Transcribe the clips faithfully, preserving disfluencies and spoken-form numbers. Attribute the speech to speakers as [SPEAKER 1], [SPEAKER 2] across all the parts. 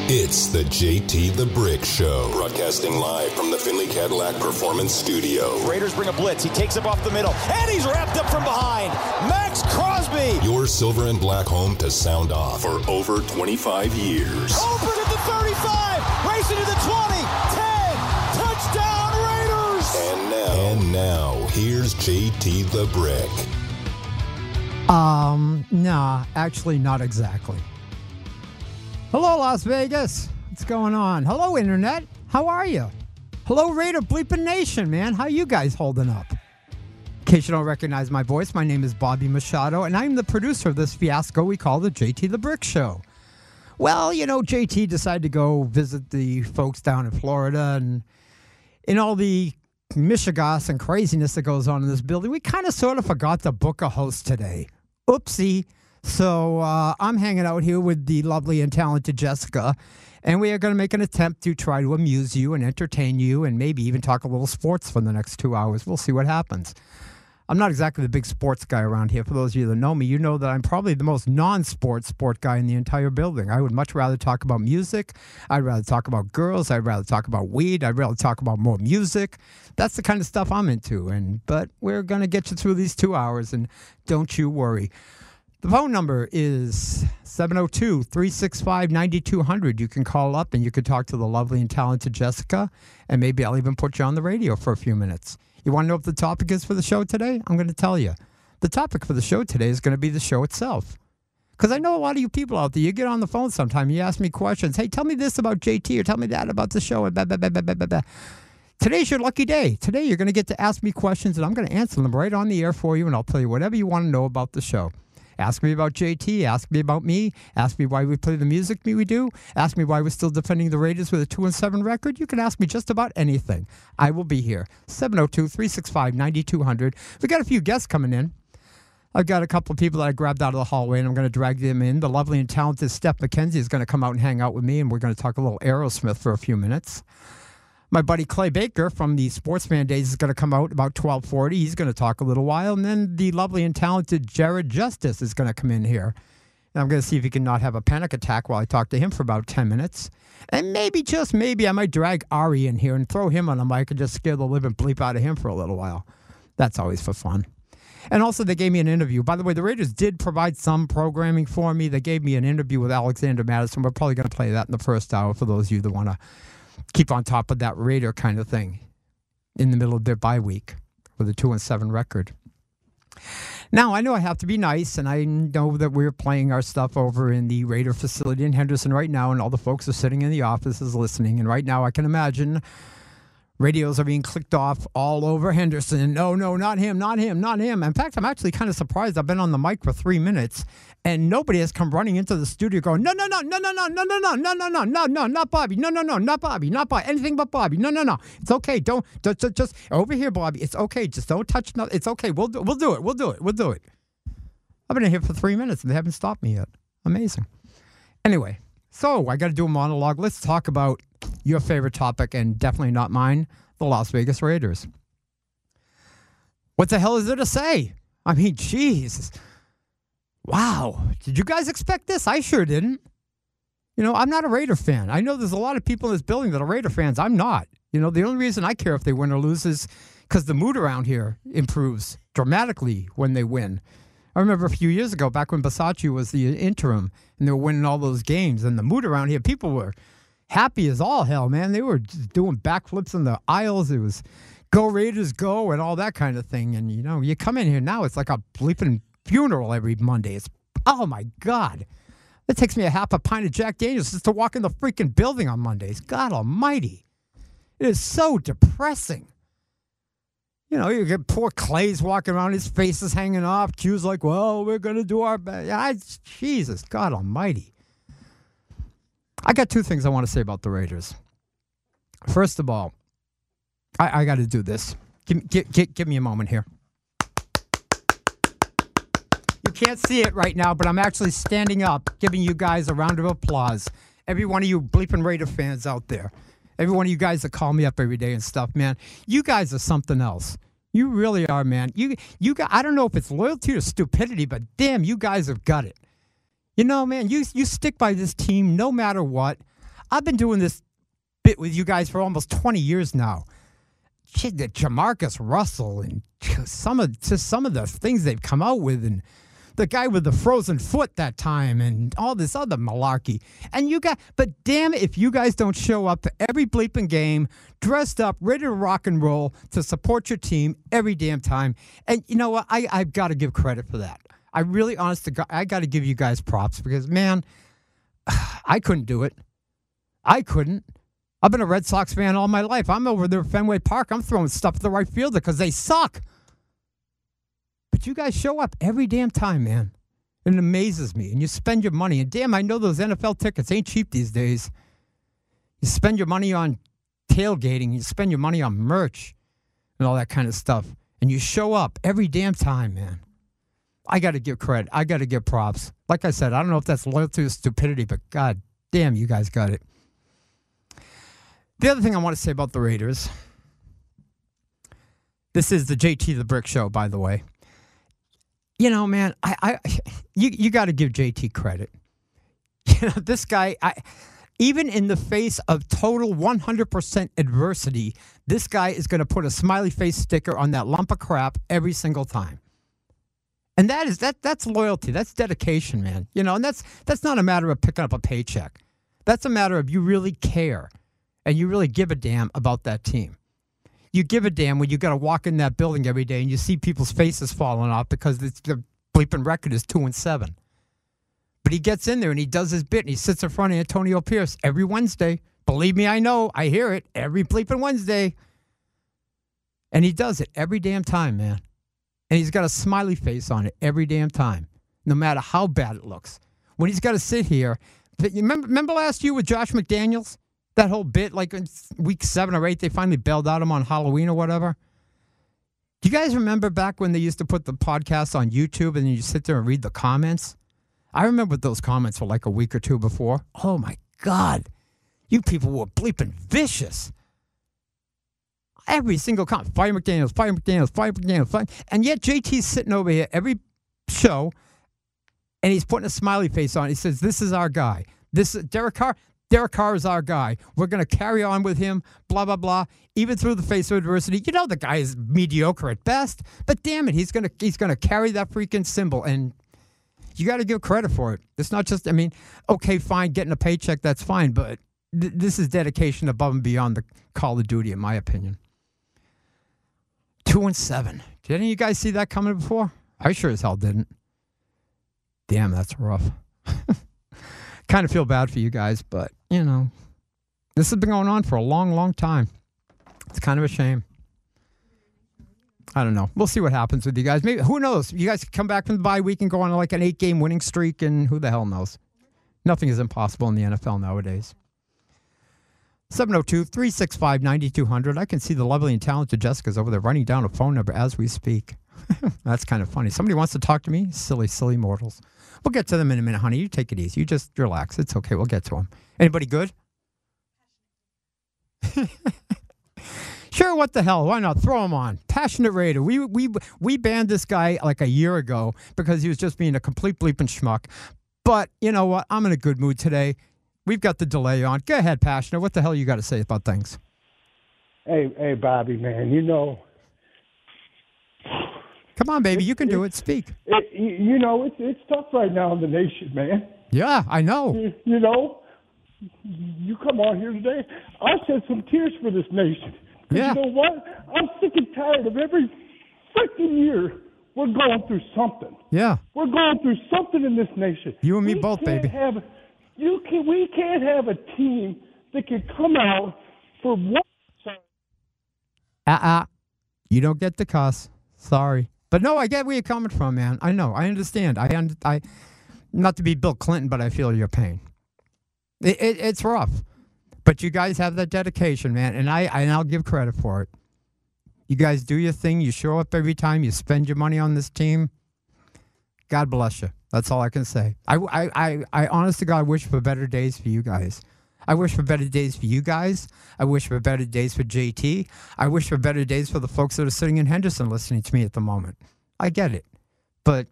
[SPEAKER 1] It's the J T the Brick Show, broadcasting live from the Finley Cadillac Performance Studio.
[SPEAKER 2] Raiders bring a blitz. He takes up off the middle, and he's wrapped up from behind. Max Crosby.
[SPEAKER 1] Your silver and black home to sound off for over twenty-five years.
[SPEAKER 2] Open at the thirty-five, racing to the twenty, ten, touchdown Raiders.
[SPEAKER 1] And now, and now, here's J T the Brick.
[SPEAKER 3] Um, nah, actually not exactly. Hello, Las Vegas. What's going on? Hello, Internet. How are you? Hello, Raider Bleepin' Nation, man. How you guys holding up? In case you don't recognize my voice, my name is Bobby Machado, and I'm the producer of this fiasco we call the J T the Brick Show. Well, you know, J T decided to go visit the folks down in Florida, and in all the mishigas and craziness that goes on in this building, we kind of sort of forgot to book a host today. Oopsie. So uh, I'm hanging out here with the lovely and talented Jessica, and we are going to make an attempt to try to amuse you and entertain you and maybe even talk a little sports for the next two hours. We'll see what happens. I'm not exactly the big sports guy around here. For those of you that know me, you know that I'm probably the most non-sports sport guy in the entire building. I would much rather talk about music. I'd rather talk about girls. I'd rather talk about weed. I'd rather talk about more music. That's the kind of stuff I'm into. And But we're going to get you through these two hours, and don't you worry. The phone number is seven oh two, three six five, nine two zero zero. You can call up and you can talk to the lovely and talented Jessica, and maybe I'll even put you on the radio for a few minutes. You want to know what the topic is for the show today? I'm going to tell you. The topic for the show today is going to be the show itself. Because I know a lot of you people out there, you get on the phone sometime, you ask me questions. Hey, tell me this about J T or tell me that about the show. And blah, blah, blah, blah, blah, blah. Today's your lucky day. Today you're going to get to ask me questions, and I'm going to answer them right on the air for you, and I'll tell you whatever you want to know about the show. Ask me about J T. Ask me about me. Ask me why we play the music we do. Ask me why we're still defending the Raiders with a two and seven record. You can ask me just about anything. I will be here. seven oh two, three six five, nine two zero zero. We got a few guests coming in. I've got a couple of people that I grabbed out of the hallway, and I'm going to drag them in. The lovely and talented Steph McKenzie is going to come out and hang out with me, and we're going to talk a little Aerosmith for a few minutes. My buddy Clay Baker from the Sportsman Days is going to come out about twelve forty. He's going to talk a little while. And then the lovely and talented Jared Justice is going to come in here. And I'm going to see if he can not have a panic attack while I talk to him for about ten minutes. And maybe, just maybe, I might drag Ari in here and throw him on a mic and just scare the living bleep out of him for a little while. That's always for fun. And also, they gave me an interview. By the way, the Raiders did provide some programming for me. They gave me an interview with Alexander Madison. We're probably going to play that in the first hour for those of you that want to keep on top of that Raider kind of thing in the middle of their bye week with a two and seven record. Now, I know I have to be nice, and I know that we're playing our stuff over in the Raider facility in Henderson right now, and all the folks are sitting in the offices listening. And right now, I can imagine radios are being clicked off all over Henderson. No, no, not him, not him, not him. In fact, I'm actually kind of surprised. I've been on the mic for three minutes, and nobody has come running into the studio going, no, no, no, no, no, no, no, no, no, no, no, no, no, no, not Bobby. No, no, no, not Bobby, not Bobby. Anything but Bobby. No, no, no. It's okay. Don't, just, just, just over here, Bobby. It's okay. Just don't touch nothing. It's okay. We'll do, we'll do it. We'll do it. We'll do it. I've been in here for three minutes, and they haven't stopped me yet. Amazing. Anyway, so I got to do a monologue. Let's talk about your favorite topic, and definitely not mine, the Las Vegas Raiders. What the hell is there to say? I mean, jeez. Wow. Did you guys expect this? I sure didn't. You know, I'm not a Raider fan. I know there's a lot of people in this building that are Raider fans. I'm not. You know, the only reason I care if they win or lose is because the mood around here improves dramatically when they win. I remember a few years ago, back when Basacci was the interim, and they were winning all those games, and the mood around here, people were happy as all hell, man. They were just doing backflips in the aisles. It was go Raiders go and all that kind of thing. And, you know, you come in here now, it's like a bleeping funeral every Monday. It's, oh, my God. It takes me a half a pint of Jack Daniels just to walk in the freaking building on Mondays. God almighty. It is so depressing. You know, you get poor Clay's walking around, his face is hanging off. Q's like, well, we're going to do our best. I, Jesus, God almighty. I got two things I want to say about the Raiders. First of all, I, I got to do this. Give, give, give, give me a moment here. You can't see it right now, but I'm actually standing up, giving you guys a round of applause. Every one of you bleeping Raider fans out there. Every one of you guys that call me up every day and stuff, man. You guys are something else. You really are, man. You, you got, I don't know if it's loyalty or stupidity, but damn, you guys have got it. You know, man, you you stick by this team no matter what. I've been doing this bit with you guys for almost twenty years now. Shit, the Jamarcus Russell and some of just some of the things they've come out with, and the guy with the frozen foot that time, and all this other malarkey. And you got, but damn it, if you guys don't show up to every bleeping game, dressed up, ready to rock and roll to support your team every damn time. And you know what? I I've got to give credit for that. I really, honest to God, I got to give you guys props because man, I couldn't do it. I couldn't. I've been a Red Sox fan all my life. I'm over there at Fenway Park. I'm throwing stuff to the right fielder because they suck. But you guys show up every damn time, man. It amazes me. And you spend your money. And damn, I know those N F L tickets ain't cheap these days. You spend your money on tailgating. You spend your money on merch and all that kind of stuff. And you show up every damn time, man. I got to give credit. I got to give props. Like I said, I don't know if that's loyalty or stupidity, but God damn, you guys got it. The other thing I want to say about the Raiders, this is the J T the Brick Show, by the way. You know, man, I, I you you got to give J T credit. You know, this guy, I, even in the face of total one hundred percent adversity, this guy is going to put a smiley face sticker on that lump of crap every single time. And that is that that's loyalty. That's dedication, man. You know, and that's that's not a matter of picking up a paycheck. That's a matter of you really care and you really give a damn about that team. You give a damn when you got to walk in that building every day and you see people's faces falling off because it's, the bleeping record is two and seven. But he gets in there and he does his bit and he sits in front of Antonio Pierce every Wednesday. Believe me, I know. I hear it every bleeping Wednesday. And he does it every damn time, man. And he's got a smiley face on it every damn time, no matter how bad it looks. When he's got to sit here, you remember, remember last year with Josh McDaniels? That whole bit, like in week seven or eight, they finally bailed out him on Halloween or whatever. Do you guys remember back when they used to put the podcast on YouTube and you sit there and read the comments? I remember what those comments were like a week or two before. Oh, my God. You people were bleeping vicious. Every single comment. Fire McDaniels, fire McDaniels, fire McDaniels, fire. And yet J T's sitting over here every show and he's putting a smiley face on. He says, this is our guy. This is Derek Carr. Derek Carr is our guy. We're going to carry on with him, blah, blah, blah. Even through the face of adversity. You know the guy is mediocre at best, but damn it, he's going to he's going to carry that freaking symbol, and you got to give credit for it. It's not just, I mean, okay, fine, getting a paycheck, that's fine, but th- this is dedication above and beyond the Call of Duty, in my opinion. Two and seven. Did any of you guys see that coming before? I sure as hell didn't. Damn, that's rough. Kind of feel bad for you guys, but, you know, this has been going on for a long, long time. It's kind of a shame. I don't know. We'll see what happens with you guys. Maybe, who knows? You guys come back from the bye week and go on like an eight-game winning streak, and who the hell knows? Nothing is impossible in the N F L nowadays. seven oh two, three six five, nine two hundred. I can see the lovely and talented Jessica's over there writing down a phone number as we speak. That's kind of funny. Somebody wants to talk to me? Silly, silly mortals. We'll get to them in a minute, honey. You take it easy. You just relax. It's okay. We'll get to them. Anybody good? Sure, what the hell? Why not? Throw him on. Passionate Raider. We we we banned this guy like a year ago because he was just being a complete bleeping schmuck. But you know what? I'm in a good mood today. We've got the delay on. Go ahead, Passionate. What the hell you got to say about things?
[SPEAKER 4] Hey, hey, Bobby, man. You know.
[SPEAKER 3] Come on, baby. You can do it. Speak.
[SPEAKER 4] It, you know, it's it's tough right now in the nation, man.
[SPEAKER 3] Yeah, I know.
[SPEAKER 4] You, you know, you come on here today. I shed some tears for this nation.
[SPEAKER 3] Yeah.
[SPEAKER 4] You know what? I'm sick and tired of every freaking year we're going through something.
[SPEAKER 3] Yeah.
[SPEAKER 4] We're going through something in this nation.
[SPEAKER 3] You and me
[SPEAKER 4] we
[SPEAKER 3] both,
[SPEAKER 4] can't
[SPEAKER 3] baby.
[SPEAKER 4] Have, you can. We can't have a team that can come out for one.
[SPEAKER 3] Uh-uh. You don't get the cuss. Sorry. But no, I get where you're coming from, man. I know. I understand. I, I, not to be Bill Clinton, but I feel your pain. It, it, it's rough. But you guys have that dedication, man, and I and I'll give credit for it. You guys do your thing. You show up every time. You spend your money on this team. God bless you. That's all I can say. I, I, I, I honest to God wish for better days for you guys. I wish for better days for you guys. I wish for better days for J T. I wish for better days for the folks that are sitting in Henderson listening to me at the moment. I get it. But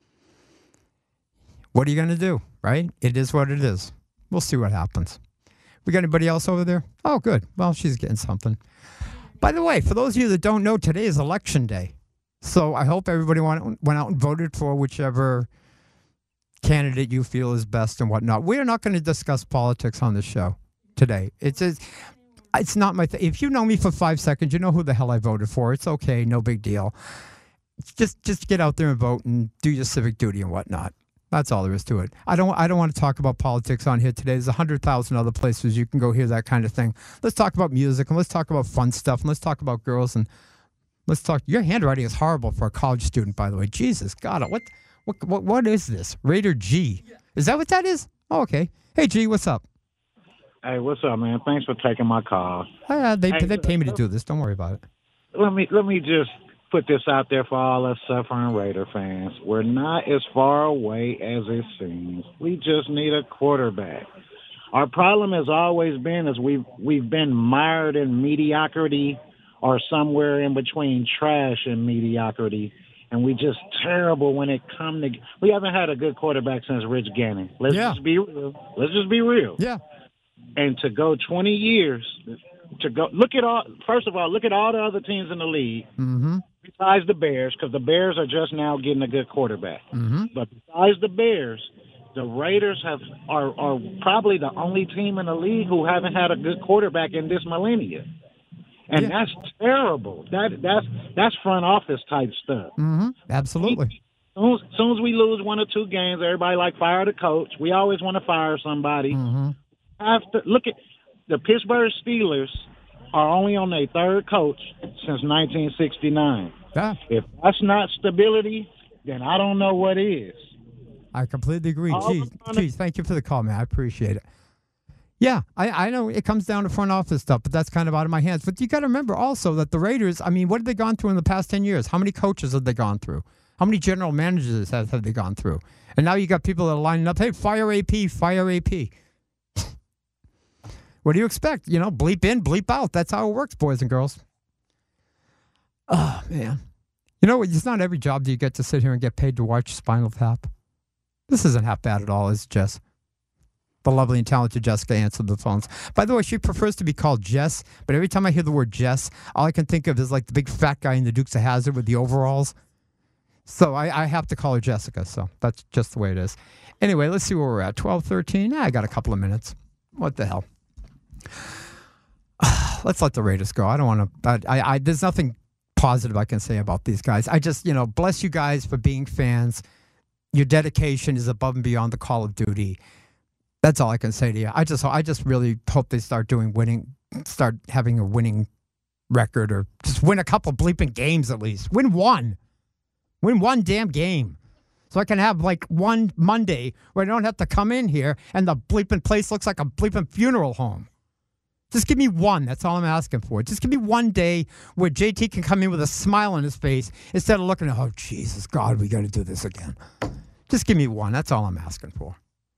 [SPEAKER 3] what are you going to do, right? It is what it is. We'll see what happens. We got anybody else over there? Oh, good. Well, she's getting something. By the way, for those of you that don't know, today is election day. So I hope everybody went, went out and voted for whichever candidate you feel is best and whatnot. We are not going to discuss politics on the show today. It's it's, it's not my thing. If you know me for five seconds, you know who the hell I voted for. It's okay. No big deal. Just just get out there and vote and do your civic duty and whatnot. That's all there is to it. I don't I don't want to talk about politics on here today. There's a hundred thousand other places you can go hear that kind of thing. Let's talk about music and let's talk about fun stuff and let's talk about girls and let's talk. Your handwriting is horrible for a college student, by the way. Jesus God, what what what what is this? Raider G. Is that what that is? Oh, okay. Hey G, what's up?
[SPEAKER 5] Hey, what's up, man? Thanks for taking my call.
[SPEAKER 3] Uh, they
[SPEAKER 5] hey,
[SPEAKER 3] they pay me to do this. Don't worry about it.
[SPEAKER 5] Let me let me just put this out there for all us suffering Raider fans. We're not as far away as it seems. We just need a quarterback. Our problem has always been is we've we've been mired in mediocrity or somewhere in between trash and mediocrity, and we just terrible when it come to. We haven't had a good quarterback since Rich Gannon. Let's
[SPEAKER 3] yeah.
[SPEAKER 5] just be real. Let's just be real.
[SPEAKER 3] Yeah.
[SPEAKER 5] And to go twenty years, to go look at all. First of all, look at all the other teams in the league.
[SPEAKER 3] Mm-hmm.
[SPEAKER 5] Besides the Bears, because the Bears are just now getting a good quarterback.
[SPEAKER 3] Mm-hmm. But
[SPEAKER 5] besides the Bears, the Raiders have are, are probably the only team in the league who haven't had a good quarterback in this millennia. And yeah. that's terrible. That that's that's front office type stuff.
[SPEAKER 3] Mm-hmm. Absolutely.
[SPEAKER 5] As soon, as soon as we lose one or two games, everybody like fire the coach. We always want to fire somebody.
[SPEAKER 3] Mm-hmm.
[SPEAKER 5] Have to look at the Pittsburgh Steelers are only on their third coach since nineteen sixty-nine.
[SPEAKER 3] Yeah.
[SPEAKER 5] If that's not stability, then I don't know what is.
[SPEAKER 3] I completely agree. Geez, geez, thank you for the call, man. I appreciate it. Yeah, I, I know it comes down to front office stuff, but that's kind of out of my hands. But you got to remember also that the Raiders, I mean, what have they gone through in the past ten years? How many coaches have they gone through? How many general managers have, have they gone through? And now you got people that are lining up, hey, fire A P, fire A P. What do you expect? You know, bleep in, bleep out. That's how it works, boys and girls. Oh, man. You know, it's not every job that you get to sit here and get paid to watch Spinal Tap. This isn't half bad at all, is it, Jess? The lovely and talented Jessica answered the phones. By the way, she prefers to be called Jess, but every time I hear the word Jess, all I can think of is like the big fat guy in the Dukes of Hazzard with the overalls. So I, I have to call her Jessica, so that's just the way it is. Anyway, let's see where we're at. twelve thirteen. Ah, I got a couple of minutes. What the hell? Let's let the Raiders go. I don't want to. I, I, there's nothing positive I can say about these guys. I just, you know, bless you guys for being fans. Your dedication is above and beyond the call of duty. That's all I can say to you. I just, I just really hope they start doing winning, start having a winning record, or just win a couple bleeping games at least. Win one, win one damn game, so I can have like one Monday where I don't have to come in here and the bleeping place looks like a bleeping funeral home. Just give me one. That's all I'm asking for. Just give me one day where J T can come in with a smile on his face instead of looking at, oh, Jesus, God, we got to do this again. Just give me one. That's all I'm asking for.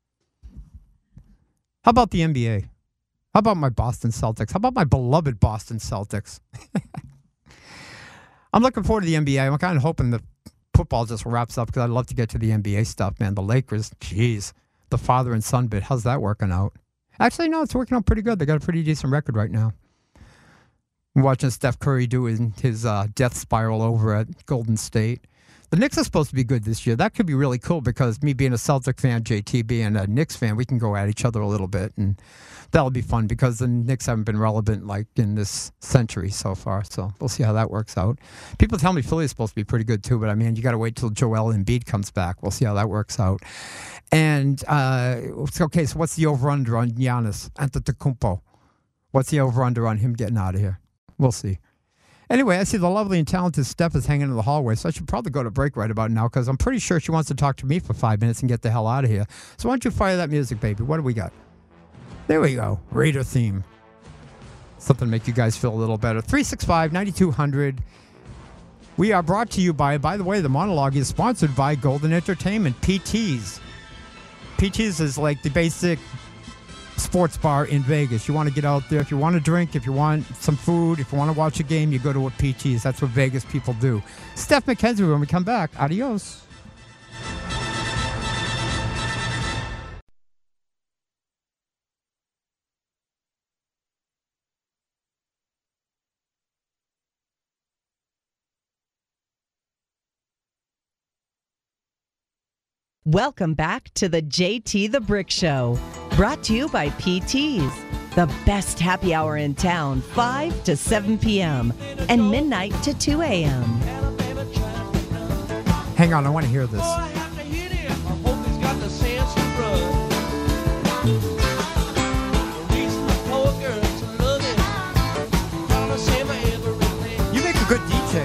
[SPEAKER 3] How about the N B A? How about my Boston Celtics? How about my beloved Boston Celtics? I'm looking forward to the N B A. I'm kind of hoping that football just wraps up because I'd love to get to the N B A stuff, man. The Lakers, geez, the father and son bit. How's that working out? Actually, no, it's working out pretty good. They got a pretty decent record right now. I'm watching Steph Curry do his, his uh, death spiral over at Golden State. The Knicks are supposed to be good this year. That could be really cool because me being a Celtic fan, J T being a Knicks fan, we can go at each other a little bit, and that'll be fun because the Knicks haven't been relevant like in this century so far. So we'll see how that works out. People tell me Philly is supposed to be pretty good too, but I mean, you got to wait till Joel Embiid comes back. We'll see how that works out. And uh, okay, so what's the over/under on Giannis Antetokounmpo? What's the over/under on him getting out of here? We'll see. Anyway, I see the lovely and talented Steph is hanging in the hallway, so I should probably go to break right about now because I'm pretty sure she wants to talk to me for five minutes and get the hell out of here. So why don't you fire that music, baby? What do we got? There we go. Raider theme. Something to make you guys feel a little better. three six five, nine two hundred. We are brought to you by, by the way, the monologue is sponsored by Golden Entertainment, P T's. P T's is like the basic sports bar in Vegas. You want to get out there. If you want to drink, if you want some food, if you want to watch a game, you go to a P T's. That's what Vegas people do. Steph McKenzie, when we come back, adios.
[SPEAKER 6] Welcome back to the J T the Brick Show, brought to you by P T's, the best happy hour in town, five to seven p.m. and midnight to two a.m.
[SPEAKER 3] Hang on, I want to hear this. You make a good D J.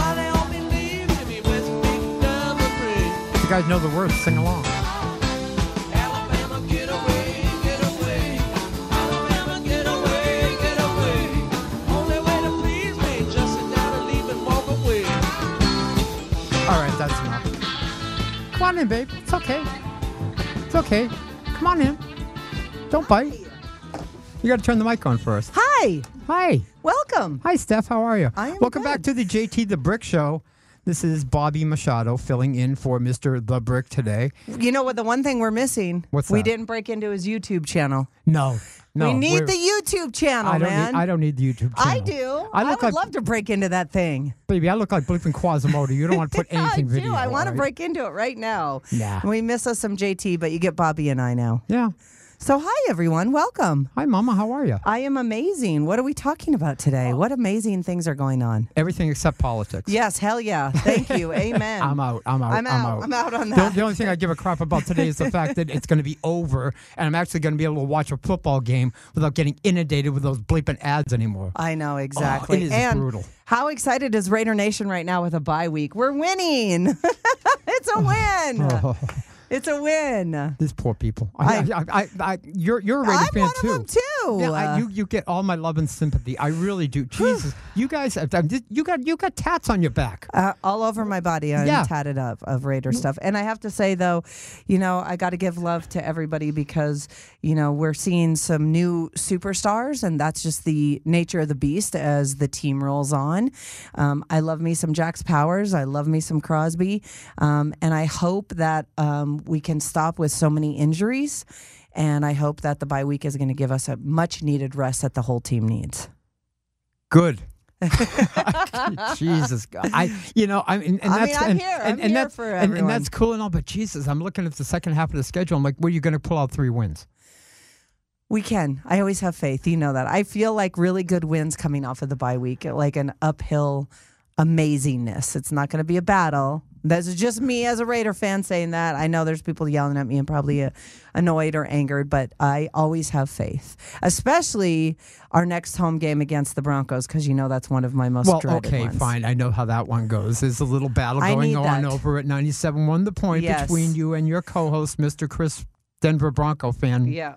[SPEAKER 3] You guys know the words, sing along.
[SPEAKER 7] Alabama, get away, get away. Alabama, get away, get away. Only way to please me, just sit down and leave and walk away.
[SPEAKER 3] All right, that's enough. Come on in, babe. It's okay. It's okay. Come on in. Don't bite. You got to turn the mic on first.
[SPEAKER 6] Hi.
[SPEAKER 3] Hi.
[SPEAKER 6] Welcome.
[SPEAKER 3] Hi, Steph. How are you?
[SPEAKER 6] I am
[SPEAKER 3] Welcome
[SPEAKER 6] good.
[SPEAKER 3] back to the J T the Brick Show. This is Bobby Machado filling in for Mister The Brick today.
[SPEAKER 6] You know what? The one thing we're missing,
[SPEAKER 3] What's
[SPEAKER 6] we
[SPEAKER 3] that?
[SPEAKER 6] didn't break into his YouTube channel.
[SPEAKER 3] No. No.
[SPEAKER 6] we need
[SPEAKER 3] we're-
[SPEAKER 6] the YouTube channel,
[SPEAKER 3] I don't
[SPEAKER 6] man.
[SPEAKER 3] Need, I don't need the YouTube channel.
[SPEAKER 6] I do.
[SPEAKER 3] I
[SPEAKER 6] I,
[SPEAKER 3] look
[SPEAKER 6] would
[SPEAKER 3] like,
[SPEAKER 6] love to break into that thing.
[SPEAKER 3] baby, I look like bleeping Quasimodo. You don't want to put
[SPEAKER 6] I
[SPEAKER 3] anything
[SPEAKER 6] do.
[SPEAKER 3] video.
[SPEAKER 6] I want to
[SPEAKER 3] right?
[SPEAKER 6] break into it right now.
[SPEAKER 3] Nah.
[SPEAKER 6] We miss us some J T, but you get Bobby and I now.
[SPEAKER 3] Yeah.
[SPEAKER 6] So hi, everyone. Welcome.
[SPEAKER 3] Hi, Mama. How are you?
[SPEAKER 6] I am amazing. What are we talking about today? What amazing things are going on?
[SPEAKER 3] Everything except politics.
[SPEAKER 6] Yes, hell yeah. Thank you. Amen.
[SPEAKER 3] I'm out. I'm out.
[SPEAKER 6] I'm out. I'm out on
[SPEAKER 3] The,
[SPEAKER 6] that.
[SPEAKER 3] the only thing I give a crap about today is the fact that it's going to be over, and I'm actually going to be able to watch a football game without getting inundated with those bleeping ads anymore.
[SPEAKER 6] I know, exactly.
[SPEAKER 3] Oh, it is
[SPEAKER 6] and
[SPEAKER 3] brutal.
[SPEAKER 6] How excited is Raider Nation right now with a bye week? We're winning. It's a win.
[SPEAKER 3] Oh,
[SPEAKER 6] It's a win.
[SPEAKER 3] these poor people. I, I, I, I, you're you're a Raider
[SPEAKER 6] I'm
[SPEAKER 3] fan
[SPEAKER 6] one
[SPEAKER 3] too.
[SPEAKER 6] of them too.
[SPEAKER 3] Yeah, I, you you get all my love and sympathy. I really do. Jesus, you guys, have- you got you got tats on your back.
[SPEAKER 6] Uh, all over my body, I'm
[SPEAKER 3] Yeah.
[SPEAKER 6] tatted up of Raider stuff. And I have to say, though, you know, I got to give love to everybody because, you know, we're seeing some new superstars, and that's just the nature of the beast as the team rolls on. Um, I love me some Jax Powers. I love me some Crosby. Um, and I hope that um, we can stop with so many injuries. And I hope that the bye week is going to give us a much needed rest that the whole team needs.
[SPEAKER 3] Good. Jesus, God. I you know I and, and
[SPEAKER 6] I mean,
[SPEAKER 3] that's
[SPEAKER 6] I'm
[SPEAKER 3] and,
[SPEAKER 6] here.
[SPEAKER 3] and,
[SPEAKER 6] I'm
[SPEAKER 3] and
[SPEAKER 6] here
[SPEAKER 3] that-
[SPEAKER 6] for
[SPEAKER 3] and, and
[SPEAKER 6] everyone.
[SPEAKER 3] that's cool and all, but Jesus, I'm looking at the second half of the schedule. I'm like, where are you going to pull out three wins?
[SPEAKER 6] We can. I always have faith. You know that. I feel like really good wins coming off of the bye week, like an uphill amazingness. It's not going to be a battle. That's just me as a Raider fan saying that. I know there's people yelling at me and probably uh, annoyed or angered, but I always have faith, especially our next home game against the Broncos, because you know that's one of my most
[SPEAKER 3] Well,
[SPEAKER 6] dreaded
[SPEAKER 3] okay,
[SPEAKER 6] ones.
[SPEAKER 3] fine. I know how that one goes. There's a little battle
[SPEAKER 6] I
[SPEAKER 3] going
[SPEAKER 6] need
[SPEAKER 3] on
[SPEAKER 6] that.
[SPEAKER 3] over at ninety-seven one The Point
[SPEAKER 6] Yes.
[SPEAKER 3] between you and your co-host, Mister Chris, Denver Bronco fan.
[SPEAKER 6] Yeah.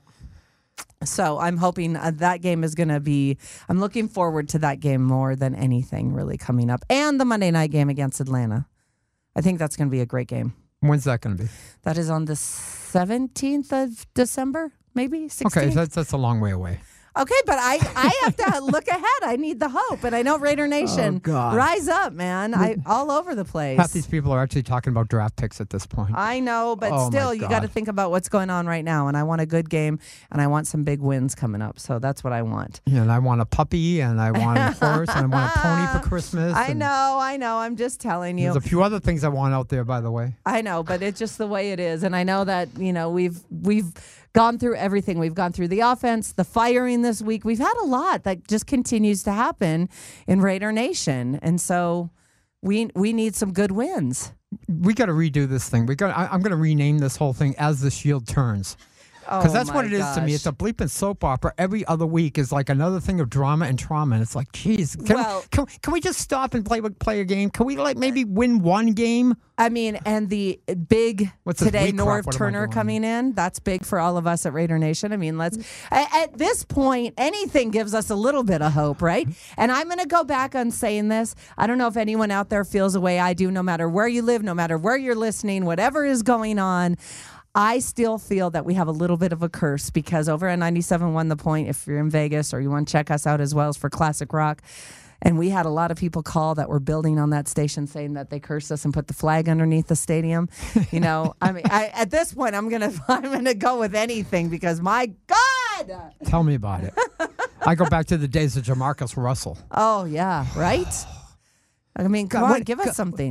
[SPEAKER 6] So I'm hoping uh, that game is going to be, I'm looking forward to that game more than anything really coming up. And the Monday night game against Atlanta. I think that's going to be a great game.
[SPEAKER 3] When's that going to be?
[SPEAKER 6] That is on the seventeenth of December, maybe sixteenth.
[SPEAKER 3] Okay, that's that's a long way away.
[SPEAKER 6] Okay, but I, I have to look ahead. I need the hope. And I know Raider Nation,
[SPEAKER 3] Oh, God.
[SPEAKER 6] rise up, man. I all over the place.
[SPEAKER 3] Half these people are actually talking about draft picks at this point.
[SPEAKER 6] I know, but
[SPEAKER 3] Oh, my
[SPEAKER 6] still, you got to
[SPEAKER 3] God.
[SPEAKER 6] think about what's going on right now. And I want a good game, and I want some big wins coming up. So that's what I want.
[SPEAKER 3] Yeah, and I want a puppy, and I want a horse, and I want a pony for Christmas.
[SPEAKER 6] I
[SPEAKER 3] and
[SPEAKER 6] know, I know. I'm just telling you.
[SPEAKER 3] There's a few other things I want out there, by the way.
[SPEAKER 6] I know, but it's just the way it is. And I know that, you know, we've we've gone through everything. We've gone through the offense, the firing this week. We've had a lot that just continues to happen in Raider Nation. And so we we need some good wins.
[SPEAKER 3] We got to redo this thing. We got. I, I'm going to rename this whole thing As the Shield Turns. Because
[SPEAKER 6] Oh
[SPEAKER 3] that's
[SPEAKER 6] my
[SPEAKER 3] what it is to me.
[SPEAKER 6] gosh.
[SPEAKER 3] It's a bleeping soap opera. Every other week is like another thing of drama and trauma. And it's like, geez, can,
[SPEAKER 6] Well-
[SPEAKER 3] can, can we just stop and play play a game? Can we like maybe win one game?
[SPEAKER 6] I mean, and the big
[SPEAKER 3] What's this
[SPEAKER 6] today,
[SPEAKER 3] week crop?
[SPEAKER 6] Norv
[SPEAKER 3] What am I
[SPEAKER 6] Turner
[SPEAKER 3] doing?
[SPEAKER 6] coming in. That's big for all of us at Raider Nation. I mean, let's, at, at this point, anything gives us a little bit of hope, right? And I'm going to go back on saying this. I don't know if anyone out there feels the way I do, no matter where you live, no matter where you're listening, whatever is going on. I still feel that we have a little bit of a curse because over at ninety-seven one The Point, if you're in Vegas or you want to check us out as well as for Classic Rock, and we had a lot of people call that were building on that station saying that they cursed us and put the flag underneath the stadium. You know, I mean, I, at this point, I'm gonna I'm gonna go with anything because my God.
[SPEAKER 3] Tell me about it. I go back to the days of Jamarcus Russell.
[SPEAKER 6] Oh yeah, right. I mean, come
[SPEAKER 3] God,
[SPEAKER 6] on,
[SPEAKER 3] what-
[SPEAKER 6] give us something.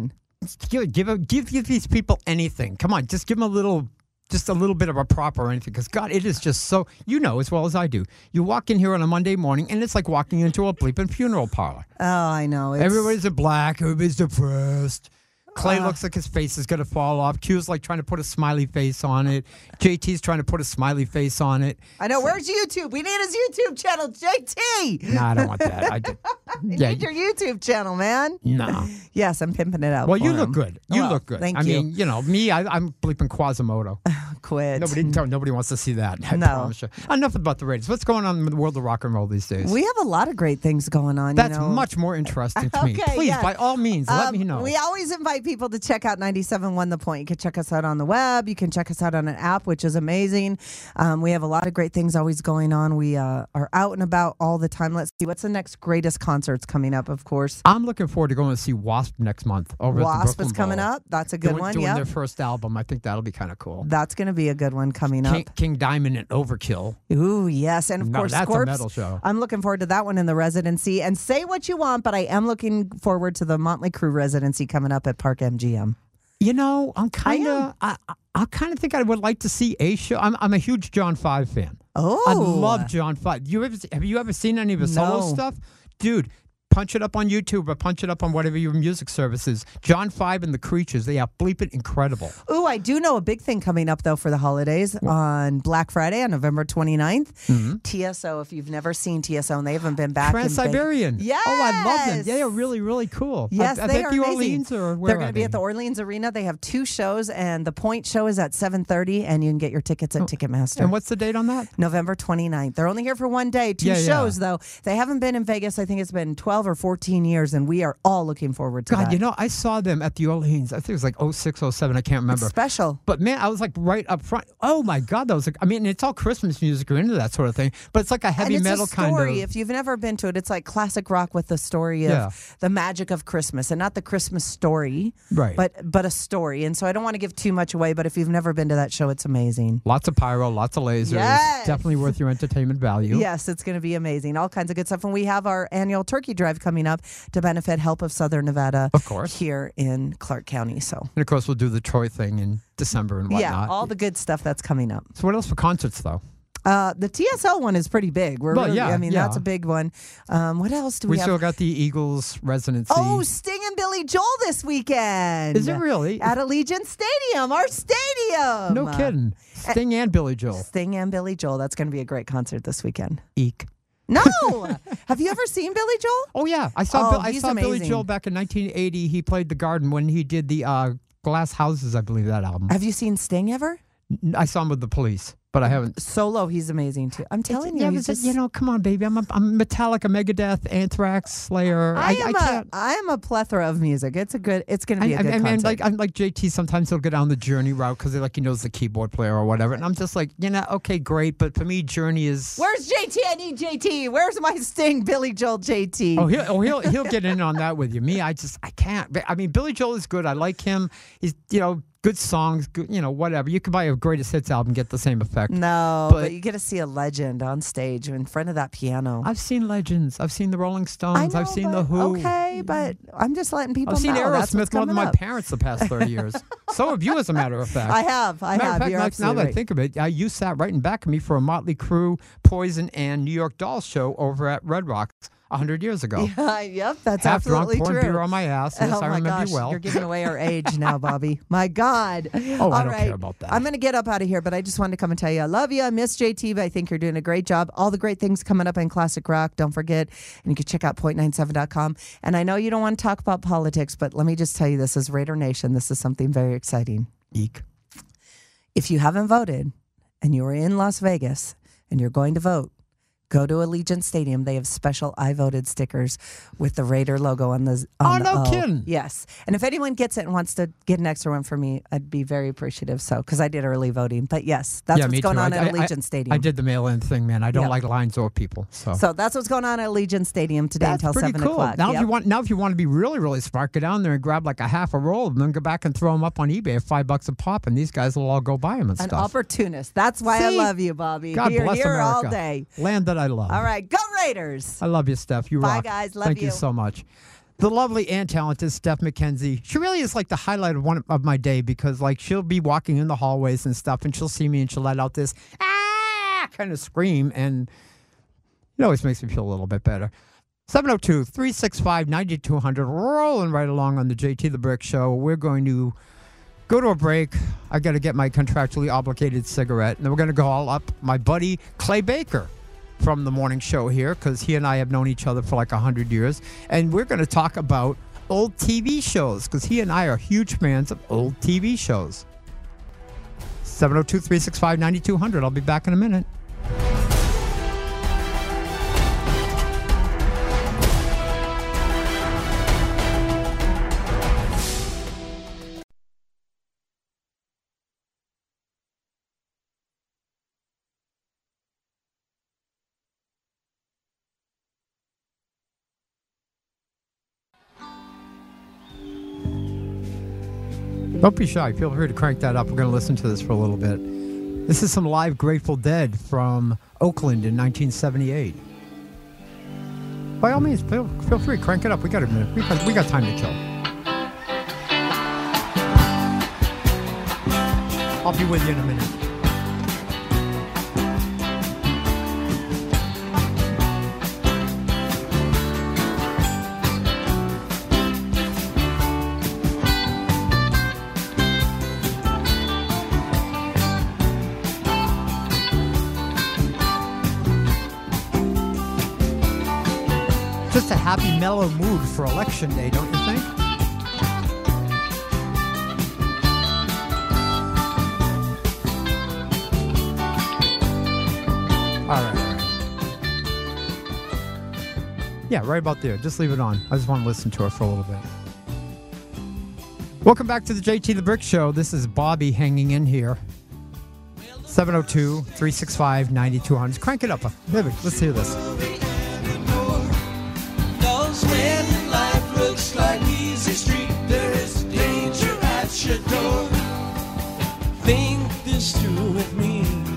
[SPEAKER 3] give give give give these people anything. Come on, just give them a little. Just a little bit of a prop or anything, because God, it is just so, you know as well as I do. You walk in here on a Monday morning, and it's like walking into a bleeping funeral parlor.
[SPEAKER 6] Oh, I know. It's...
[SPEAKER 3] Everybody's in black, everybody's depressed. Clay
[SPEAKER 6] Uh.
[SPEAKER 3] looks like his face is going to fall off. Q's like trying to put a smiley face on it. J T's trying to put a smiley face on it.
[SPEAKER 6] I know. Where's YouTube? We need his YouTube channel, J T.
[SPEAKER 3] No, I don't want that. I did.
[SPEAKER 6] We
[SPEAKER 3] Yeah,
[SPEAKER 6] need your YouTube channel, man.
[SPEAKER 3] no.
[SPEAKER 6] Yes, I'm pimping it out.
[SPEAKER 3] Well,
[SPEAKER 6] for
[SPEAKER 3] you
[SPEAKER 6] him.
[SPEAKER 3] look good. You
[SPEAKER 6] Well,
[SPEAKER 3] look good.
[SPEAKER 6] Thank
[SPEAKER 3] I
[SPEAKER 6] you.
[SPEAKER 3] mean, you know, me, I, I'm bleeping Quasimodo.
[SPEAKER 6] Quit.
[SPEAKER 3] Nobody, no, nobody wants to see that. I
[SPEAKER 6] No.
[SPEAKER 3] promise you. Enough about the Raiders. What's going on in the world of rock and roll these days?
[SPEAKER 6] We have a lot of great things going on.
[SPEAKER 3] That's
[SPEAKER 6] you know.
[SPEAKER 3] much more interesting to me.
[SPEAKER 6] Okay,
[SPEAKER 3] Please,
[SPEAKER 6] yeah.
[SPEAKER 3] by all means, let
[SPEAKER 6] Um,
[SPEAKER 3] me know.
[SPEAKER 6] We always invite people to check out ninety-seven point one The Point. You can check us out on the web. You can check us out on an app, which is amazing. Um, we have a lot of great things always going on. We uh, are out and about all the time. Let's see. What's the next greatest concerts coming up, of course?
[SPEAKER 3] I'm looking forward to going to see Wasp next month over at the
[SPEAKER 6] Wasp
[SPEAKER 3] Brooklyn
[SPEAKER 6] is coming
[SPEAKER 3] Bowl.
[SPEAKER 6] up. That's a good
[SPEAKER 3] doing,
[SPEAKER 6] one.
[SPEAKER 3] Doing
[SPEAKER 6] Yeah.
[SPEAKER 3] their first album. I think that'll be kind of cool.
[SPEAKER 6] That's going to be a good one coming
[SPEAKER 3] King,
[SPEAKER 6] up.
[SPEAKER 3] King Diamond and Overkill.
[SPEAKER 6] Ooh, yes. And of
[SPEAKER 3] No,
[SPEAKER 6] course,
[SPEAKER 3] that's a
[SPEAKER 6] Scorps.
[SPEAKER 3] metal show.
[SPEAKER 6] I'm looking forward to that one in the residency. And say what you want, but I am looking forward to the Motley Crue residency coming up at Park M G M.
[SPEAKER 3] You know, I'm kind
[SPEAKER 6] am.
[SPEAKER 3] of, I, I, I kind of think I would like to see a show. I'm, I'm a huge John Five fan.
[SPEAKER 6] Oh.
[SPEAKER 3] I love John Five. You ever, have you ever seen any of his solo
[SPEAKER 6] No.
[SPEAKER 3] stuff? Dude, punch it up on YouTube or punch it up on whatever your music service is. John Five and the Creatures, they are bleeping incredible.
[SPEAKER 6] Ooh, I do know a big thing coming up, though, for the holidays on Black Friday on November twenty-ninth.
[SPEAKER 3] Mm-hmm.
[SPEAKER 6] T S O, if you've never seen T S O and they haven't been back in
[SPEAKER 3] Trans-Siberian.
[SPEAKER 6] Yes.
[SPEAKER 3] Oh, I love them. They are really, really cool.
[SPEAKER 6] Yes,
[SPEAKER 3] are, are
[SPEAKER 6] they
[SPEAKER 3] they
[SPEAKER 6] are
[SPEAKER 3] at the
[SPEAKER 6] amazing.
[SPEAKER 3] Orleans or where
[SPEAKER 6] They're
[SPEAKER 3] are
[SPEAKER 6] going to be
[SPEAKER 3] they?
[SPEAKER 6] at the Orleans Arena. They have two shows, and the Point show is at seven thirty, and you can get your tickets at Ticketmaster.
[SPEAKER 3] And what's the date on that?
[SPEAKER 6] November twenty-ninth. They're only here for one day, two
[SPEAKER 3] Yeah, yeah.
[SPEAKER 6] shows, though. They haven't been in Vegas. I think it's been twelve or fourteen years, and we are all looking forward to
[SPEAKER 3] God,
[SPEAKER 6] that.
[SPEAKER 3] you know, I saw them at the Orleans. I think it was like oh six, oh seven. I can't remember.
[SPEAKER 6] It's special.
[SPEAKER 3] But man, I was like right up front. Oh my God, that was like, I mean, it's all Christmas music or into that sort of thing, but it's like a heavy
[SPEAKER 6] and it's
[SPEAKER 3] metal
[SPEAKER 6] a story.
[SPEAKER 3] kind of.
[SPEAKER 6] If you've never been to it, it's like classic rock with the story of
[SPEAKER 3] Yeah.
[SPEAKER 6] the magic of Christmas, and not the Christmas story,
[SPEAKER 3] Right.
[SPEAKER 6] But but a story. And so I don't want to give too much away, but if you've never been to that show, it's amazing.
[SPEAKER 3] Lots of pyro, lots of lasers.
[SPEAKER 6] Yes.
[SPEAKER 3] Definitely worth your entertainment value.
[SPEAKER 6] Yes, it's going to be amazing. All kinds of good stuff. And we have our annual turkey drive coming up to benefit Help of Southern Nevada,
[SPEAKER 3] Of course.
[SPEAKER 6] here in Clark County. So
[SPEAKER 3] And of course, we'll do the Troy thing in December and whatnot.
[SPEAKER 6] yeah, all the good stuff that's coming up.
[SPEAKER 3] So what else for concerts though?
[SPEAKER 6] Uh, the T S O one is pretty big. We're
[SPEAKER 3] Well,
[SPEAKER 6] really,
[SPEAKER 3] yeah,
[SPEAKER 6] I mean,
[SPEAKER 3] yeah.
[SPEAKER 6] that's a big one. Um, what else do we,
[SPEAKER 3] We
[SPEAKER 6] have?
[SPEAKER 3] still got the Eagles residency.
[SPEAKER 6] Oh, Sting and Billy Joel this weekend.
[SPEAKER 3] Is it really?
[SPEAKER 6] At Allegiant Stadium, our stadium.
[SPEAKER 3] No kidding. Sting and Billy Joel.
[SPEAKER 6] Sting and Billy Joel. That's going to be a great concert this weekend.
[SPEAKER 3] Eek.
[SPEAKER 6] No. Have you ever seen Billy Joel?
[SPEAKER 3] Oh yeah, I saw
[SPEAKER 6] Oh,
[SPEAKER 3] Bill, I
[SPEAKER 6] he's
[SPEAKER 3] saw Billy
[SPEAKER 6] amazing.
[SPEAKER 3] Joel back in nineteen eighty. He played the Garden when he did the uh, Glass Houses, I believe that album.
[SPEAKER 6] Have you seen Sting ever?
[SPEAKER 3] I saw him with the Police, but I haven't.
[SPEAKER 6] Solo, he's amazing too. I'm telling you,
[SPEAKER 3] yeah,
[SPEAKER 6] he's
[SPEAKER 3] but
[SPEAKER 6] just,
[SPEAKER 3] you know, come on, baby. I'm a, I'm Metallica, Megadeth, Anthrax, Slayer.
[SPEAKER 6] I am
[SPEAKER 3] I
[SPEAKER 6] a
[SPEAKER 3] can't.
[SPEAKER 6] I am a plethora of music. It's a good. It's going to
[SPEAKER 3] I,
[SPEAKER 6] be a
[SPEAKER 3] I,
[SPEAKER 6] good
[SPEAKER 3] I mean,
[SPEAKER 6] concert.
[SPEAKER 3] like I'm like J T. Sometimes he'll go down the Journey route because like he knows the keyboard player or whatever, and I'm just like, you know, okay, great, but for me, Journey is.
[SPEAKER 6] Where's J T? I need J T. Where's my Sting, Billy Joel, J T?
[SPEAKER 3] Oh, he'll, oh, he'll he'll get in on that with you. Me, I just I can't. But, I mean, Billy Joel is good. I like him. He's you know good songs, good, you know whatever. You can buy a greatest hits album, get the same effect.
[SPEAKER 6] No,
[SPEAKER 3] But-
[SPEAKER 6] but, you get to see a legend on stage in front of that piano.
[SPEAKER 3] I've seen Legends. I've seen the Rolling Stones.
[SPEAKER 6] I know,
[SPEAKER 3] I've seen
[SPEAKER 6] but,
[SPEAKER 3] the Who.
[SPEAKER 6] Okay, but I'm just letting people
[SPEAKER 3] I've seen
[SPEAKER 6] know. That's what's
[SPEAKER 3] Aerosmith more than
[SPEAKER 6] coming
[SPEAKER 3] my
[SPEAKER 6] up.
[SPEAKER 3] parents the past thirty years. So have you, as a matter of fact.
[SPEAKER 6] I have. I
[SPEAKER 3] Matter
[SPEAKER 6] have.
[SPEAKER 3] of fact,
[SPEAKER 6] You're
[SPEAKER 3] like, now
[SPEAKER 6] absolutely
[SPEAKER 3] that I
[SPEAKER 6] right.
[SPEAKER 3] think of it, uh, you sat right in back of me for a Motley Crue, Poison, and New York Dolls show over at Red Rocks a hundred years ago.
[SPEAKER 6] Yeah, yep, that's
[SPEAKER 3] Half drunk,
[SPEAKER 6] absolutely
[SPEAKER 3] pouring
[SPEAKER 6] true.
[SPEAKER 3] beer on my ass. Yes,
[SPEAKER 6] oh
[SPEAKER 3] I
[SPEAKER 6] my
[SPEAKER 3] remember
[SPEAKER 6] gosh,
[SPEAKER 3] you well.
[SPEAKER 6] you're giving away our age now, Bobby. My God.
[SPEAKER 3] Oh,
[SPEAKER 6] All
[SPEAKER 3] I don't
[SPEAKER 6] right.
[SPEAKER 3] care about that.
[SPEAKER 6] I'm going to get up out of here, but I just wanted to come and tell you I love you. I miss J T, but I think you're doing a great job. All the great things coming up in classic rock. Don't forget, and you can check out point nine seven dot com. And I know you don't want to talk about politics, but let me just tell you this is Raider Nation. This is something very exciting.
[SPEAKER 3] Eek.
[SPEAKER 6] If you haven't voted and you are in Las Vegas and you're going to vote, go to Allegiant Stadium. They have special I voted stickers with the Raider logo on the on
[SPEAKER 3] Oh,
[SPEAKER 6] the
[SPEAKER 3] no
[SPEAKER 6] O.
[SPEAKER 3] kidding.
[SPEAKER 6] Yes. And if anyone gets it and wants to get an extra one for me, I'd be very appreciative. So, because I did early voting. But yes, that's
[SPEAKER 3] yeah,
[SPEAKER 6] what's
[SPEAKER 3] me
[SPEAKER 6] going
[SPEAKER 3] too.
[SPEAKER 6] on
[SPEAKER 3] I,
[SPEAKER 6] at
[SPEAKER 3] I-
[SPEAKER 6] Allegiant
[SPEAKER 3] I,
[SPEAKER 6] Stadium.
[SPEAKER 3] I did the mail-in thing, man. I don't
[SPEAKER 6] Yep.
[SPEAKER 3] like lines or people. So,
[SPEAKER 6] So that's what's going on at Allegiant Stadium today
[SPEAKER 3] that's
[SPEAKER 6] until
[SPEAKER 3] pretty
[SPEAKER 6] seven
[SPEAKER 3] cool.
[SPEAKER 6] o'clock.
[SPEAKER 3] Now, if
[SPEAKER 6] Yep.
[SPEAKER 3] you want, now if you want to be really, really smart, go down there and grab like a half a roll of them, and go back and throw them up on eBay at five bucks a pop, and these guys will all go buy them and
[SPEAKER 6] An
[SPEAKER 3] stuff.
[SPEAKER 6] opportunist. That's why I
[SPEAKER 3] See?
[SPEAKER 6] love you, Bobby.
[SPEAKER 3] God
[SPEAKER 6] You're
[SPEAKER 3] bless
[SPEAKER 6] here
[SPEAKER 3] America.
[SPEAKER 6] all day.
[SPEAKER 3] Land that I love.
[SPEAKER 6] All right. Go Raiders.
[SPEAKER 3] I love you, Steph. You
[SPEAKER 6] Bye,
[SPEAKER 3] rock.
[SPEAKER 6] guys. Love
[SPEAKER 3] Thank you
[SPEAKER 6] you.
[SPEAKER 3] so much. the lovely and talented Steph McKenzie. She really is like the highlight of one of my day because like she'll be walking in the hallways and stuff and she'll see me and she'll let out this ah kind of scream and it always makes me feel a little bit better. seven oh two, three six five, nine two hundred, rolling right along on the J T the Brick Show. We're going to go to a break. I got to get my contractually obligated cigarette and then we're going to go all up my buddy Clay Baker from the morning show here because he and I have known each other for like one hundred years. And we're going to talk about old T V shows because he and I are huge fans of old T V shows. seven oh two, three six five, nine two hundred. I'll be back in a minute. Don't be shy. Feel free to crank that up. We're going to listen to this for a little bit. This is some live Grateful Dead from Oakland in nineteen seventy-eight. By all means, feel, feel free. Crank it up. We got a minute. We got, we got time to kill. I'll be with you in a minute. Just a happy, mellow mood for election day, don't you think? All right, all right. Yeah, right about there. Just leave it on. I just want to listen to it for a little bit. Welcome back to the J T the Brick Show. This is Bobby hanging in here. seven oh two, three six five, nine two hundred. Crank it up. Baby, let's hear this.
[SPEAKER 7] When life looks like easy street, there is danger at your door. Think this through with me.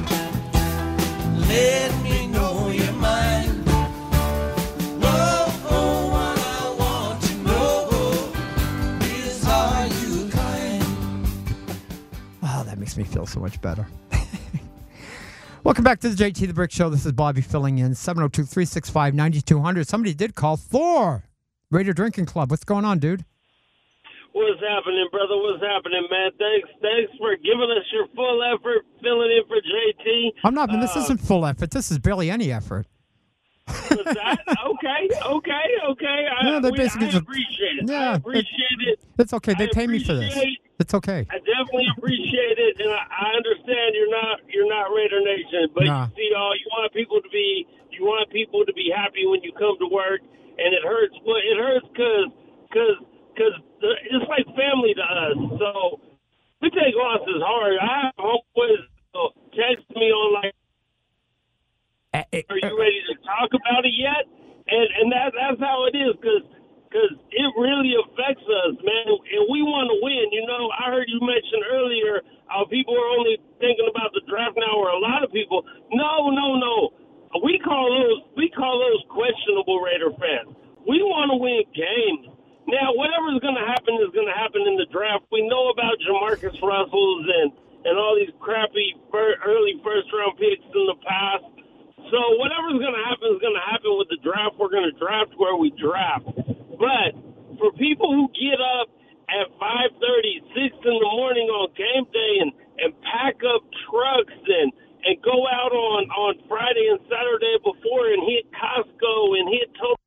[SPEAKER 7] Let me know your mind. Whoa, oh, what I want to know is, are you kind?
[SPEAKER 3] Oh, that makes me feel so much better. Welcome back to the J T the Brick Show. This is Bobby filling in. seven oh two, three six five, nine two hundred. Somebody did call Thor. Raider Drinking Club. What's going on, dude?
[SPEAKER 8] What's happening, brother? What's happening, man? Thanks thanks for giving us your full effort, filling in for J T.
[SPEAKER 3] I'm not, uh, this
[SPEAKER 8] Uh,
[SPEAKER 3] isn't full effort. This is barely any effort.
[SPEAKER 8] What's that? Okay, okay, okay. I,
[SPEAKER 3] No, they
[SPEAKER 8] we,
[SPEAKER 3] basically
[SPEAKER 8] I
[SPEAKER 3] just-
[SPEAKER 8] appreciate it.
[SPEAKER 3] Yeah,
[SPEAKER 8] I appreciate it.
[SPEAKER 3] It's okay. They
[SPEAKER 8] I
[SPEAKER 3] pay me for this.
[SPEAKER 8] appreciate-
[SPEAKER 3] It's okay.
[SPEAKER 8] I definitely appreciate it, and I, I understand you're not you're not Raider Nation, but
[SPEAKER 3] Nah.
[SPEAKER 8] you see, all you want people to be you want people to be happy when you come to work, and it hurts. Well, it hurts because because because it's like family to us. So we take losses hard. I have homeboys uh, text me on like,
[SPEAKER 3] Uh, uh,
[SPEAKER 8] "Are you ready to talk about it yet?" And and that that's how it is because. Because it really affects us, man, and we want to win. You know, I heard you mention earlier how people are only thinking about the draft now, or a lot of people. No, no, no. We call those we call those questionable Raider fans. We want to win games. Now, whatever's going to happen is going to happen in the draft. We know about Jamarcus Russells and, and all these crappy fir- early first-round picks in the past. So whatever's going to happen is going to happen with the draft. We're going to draft where we draft. But for people who get up at five thirty, six in the morning on game day and, and pack up trucks and, and go out on, on Friday and Saturday before and hit Costco and hit Total.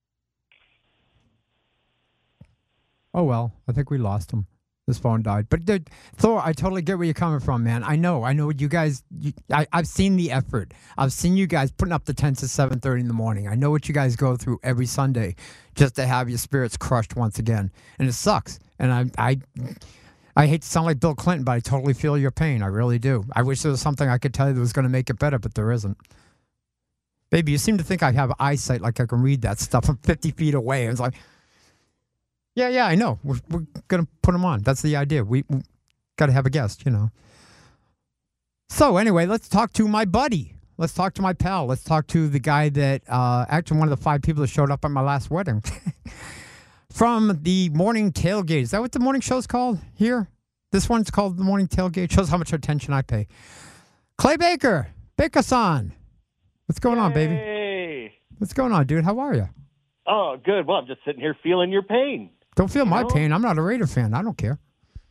[SPEAKER 3] Oh, well, I think we lost him. His phone died. But dude, Thor, I totally get where you're coming from, man. I know. I know what you guys, you, I, I've seen the effort. I've seen you guys putting up the tents at seven thirty in the morning. I know what you guys go through every Sunday just to have your spirits crushed once again. And it sucks. And I, I, I hate to sound like Bill Clinton, but I totally feel your pain. I really do. I wish there was something I could tell you that was going to make it better, but there isn't. Baby, you seem to think I have eyesight like I can read that stuff from fifty feet away. It's like, yeah, yeah, I know. We're, we're going to put them on. That's the idea. We, we got to have a guest, you know. So anyway, let's talk to my buddy. Let's talk to my pal. Let's talk to the guy that, uh, actually one of the five people that showed up at my last wedding. from the morning tailgate. Is that what the morning show's called here? This one's called the morning tailgate. Shows how much attention I pay. Clay Baker, Baker-san. What's going on, baby?
[SPEAKER 9] Hey.
[SPEAKER 3] What's going on, dude? How are you?
[SPEAKER 9] Oh, good. Well, I'm just sitting here feeling your pain.
[SPEAKER 3] Don't feel my
[SPEAKER 9] know?
[SPEAKER 3] pain. I'm not a Raider fan. I don't care.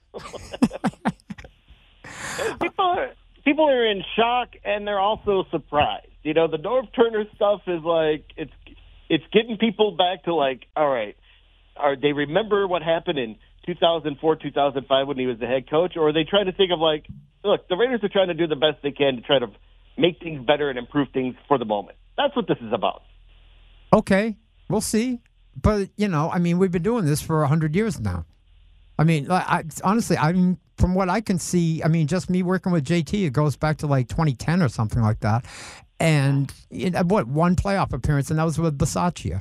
[SPEAKER 9] people, are, people are in shock, and they're also surprised. You know, the Norv Turner stuff is like, it's it's getting people back to like, all right, are they remember what happened in two thousand four, two thousand five when he was the head coach, or are they trying to think of like, look, the Raiders are trying to do the best they can to try to make things better and improve things for the moment. That's what this is about.
[SPEAKER 3] Okay, we'll see. But, you know, I mean, we've been doing this for one hundred years now. I mean, I, honestly, I mean, from what I can see, I mean, just me working with J T, it goes back to like twenty ten or something like that. And, you know, what, one playoff appearance, and that was with Bisaccia.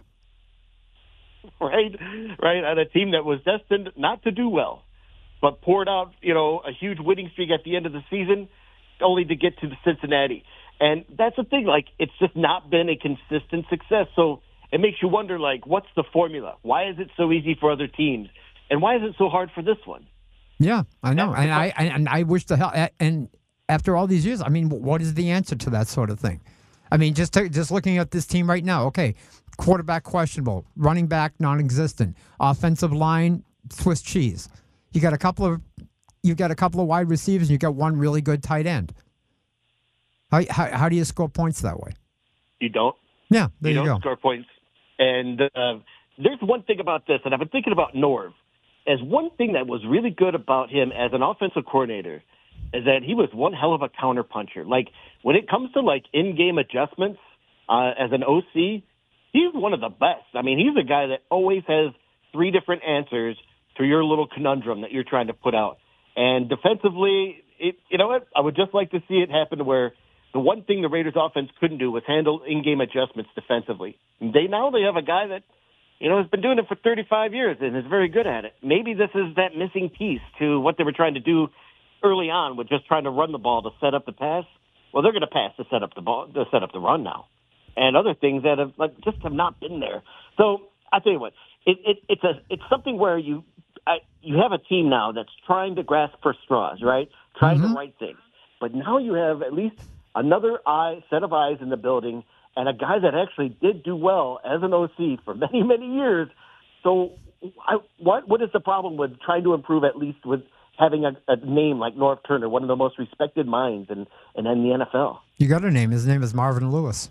[SPEAKER 9] Right, right, on a team that was destined not to do well, but poured out, you know, a huge winning streak at the end of the season, only to get to the Cincinnati. And that's the thing, like, it's just not been a consistent success. So it makes you wonder, like, what's the formula? Why is it so easy for other teams? And why is it so hard for this one?
[SPEAKER 3] Yeah, I know. And I, and I wish the hell, and after all these years, I mean, what is the answer to that sort of thing? I mean, just to, just looking at this team right now, okay, quarterback questionable, running back non-existent, offensive line Swiss cheese. You got a couple of you got a couple of wide receivers, and you got one really good tight end. How how, how do you score points that way?
[SPEAKER 9] You don't.
[SPEAKER 3] Yeah, there you,
[SPEAKER 9] you don't
[SPEAKER 3] go.
[SPEAKER 9] score points. And uh, there's one thing about this, and I've been thinking about Norv. As one thing that was really good about him as an offensive coordinator is that he was one hell of a counterpuncher. Like, when it comes to, like, in-game adjustments uh, as an O C, he's one of the best. I mean, he's a guy that always has three different answers to your little conundrum that you're trying to put out. And defensively, it, you know what? I would just like to see it happen where the one thing the Raiders offense couldn't do was handle in-game adjustments defensively. They now they have a guy that, you know, has been doing it for thirty-five years and is very good at it. Maybe this is that missing piece to what they were trying to do early on with just trying to run the ball to set up the pass. Well, they're going to pass to set up the ball, to set up the run now, and other things that have like just have not been there. So I tell you what, it, it, it's a it's something where you I, you have a team now that's trying to grasp for straws, right? Trying
[SPEAKER 3] Mm-hmm.
[SPEAKER 9] the right things, but now you have at least another eye set of eyes in the building, and a guy that actually did do well as an O C for many many years. So I, what what is the problem with trying to improve at least with having a, a name like Norv Turner, one of the most respected minds in, in, in the N F L?
[SPEAKER 3] You got a name. His name is Marvin Lewis.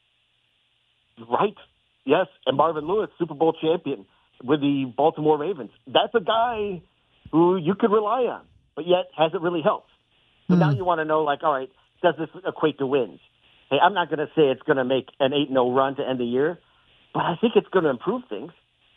[SPEAKER 9] Right. Yes, and Marvin Lewis, Super Bowl champion with the Baltimore Ravens. That's a guy who you could rely on, but yet hasn't really helped. So
[SPEAKER 3] Mm.
[SPEAKER 9] now you want to know, like, all right, does this equate to wins? Hey, I'm not going to say it's going to make an eight and oh run to end the year, but I think it's going to improve things.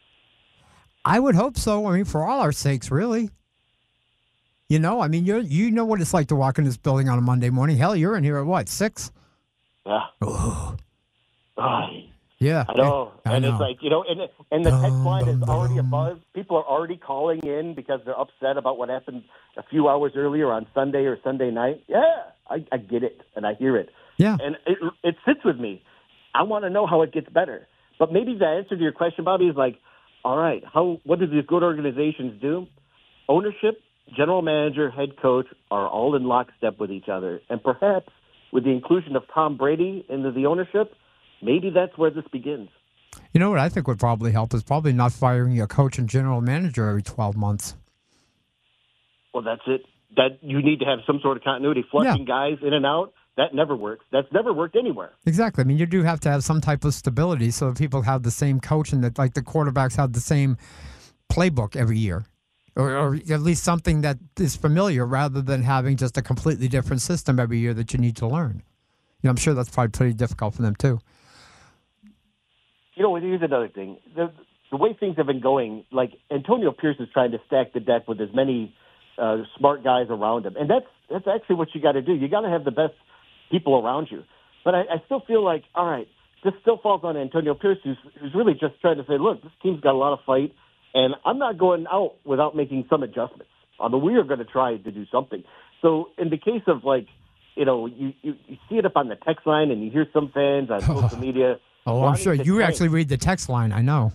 [SPEAKER 3] I would hope so. I mean, for all our sakes, really. You know, I mean, you you know what it's like to walk in this building on a Monday morning. Hell, you're in here at what, six?
[SPEAKER 9] Yeah.
[SPEAKER 3] Oh,
[SPEAKER 9] Oh,
[SPEAKER 3] yeah.
[SPEAKER 9] I know.
[SPEAKER 3] I
[SPEAKER 9] and
[SPEAKER 3] know.
[SPEAKER 9] it's like, you know, and, and the text
[SPEAKER 3] Dum,
[SPEAKER 9] line is
[SPEAKER 3] dum,
[SPEAKER 9] already
[SPEAKER 3] dum.
[SPEAKER 9] abuzz. People are already calling in because they're upset about what happened a few hours earlier on Sunday or Sunday night. Yeah, I, I get it, and I hear it.
[SPEAKER 3] Yeah.
[SPEAKER 9] And it, it sits with me. I want to know how it gets better. But maybe the answer to your question, Bobby, is like, all right, how what do these good organizations do? Ownership, general manager, head coach are all in lockstep with each other. And perhaps with the inclusion of Tom Brady into the ownership, maybe that's where this begins.
[SPEAKER 3] You know what I think would probably help is probably not firing a coach and general manager every twelve months.
[SPEAKER 9] Well, that's it. That you need to have some sort of continuity. Flushing guys in and out, that never works. That's never worked anywhere.
[SPEAKER 3] Exactly. I mean, you do have to have some type of stability so that people have the same coach and that, like, the quarterbacks have the same playbook every year. Or, or at least something that is familiar rather than having just a completely different system every year that you need to learn. You know, I'm sure that's probably pretty difficult for them, too.
[SPEAKER 9] You know, here's another thing. The, the way things have been going, like Antonio Pierce is trying to stack the deck with as many uh, smart guys around him. And that's that's actually what you got to do. You got to have the best people around you. But I, I still feel like, all right, this still falls on Antonio Pierce, who's, who's really just trying to say, look, this team's got a lot of fight, and I'm not going out without making some adjustments. I mean, we are going to try to do something. So in the case of, like, you know, you, you, you see it up on the text line and you hear some fans on social media.
[SPEAKER 3] Oh, I'm
[SPEAKER 9] wanting
[SPEAKER 3] sure
[SPEAKER 9] to
[SPEAKER 3] you
[SPEAKER 9] tank.
[SPEAKER 3] actually read the text line. I know.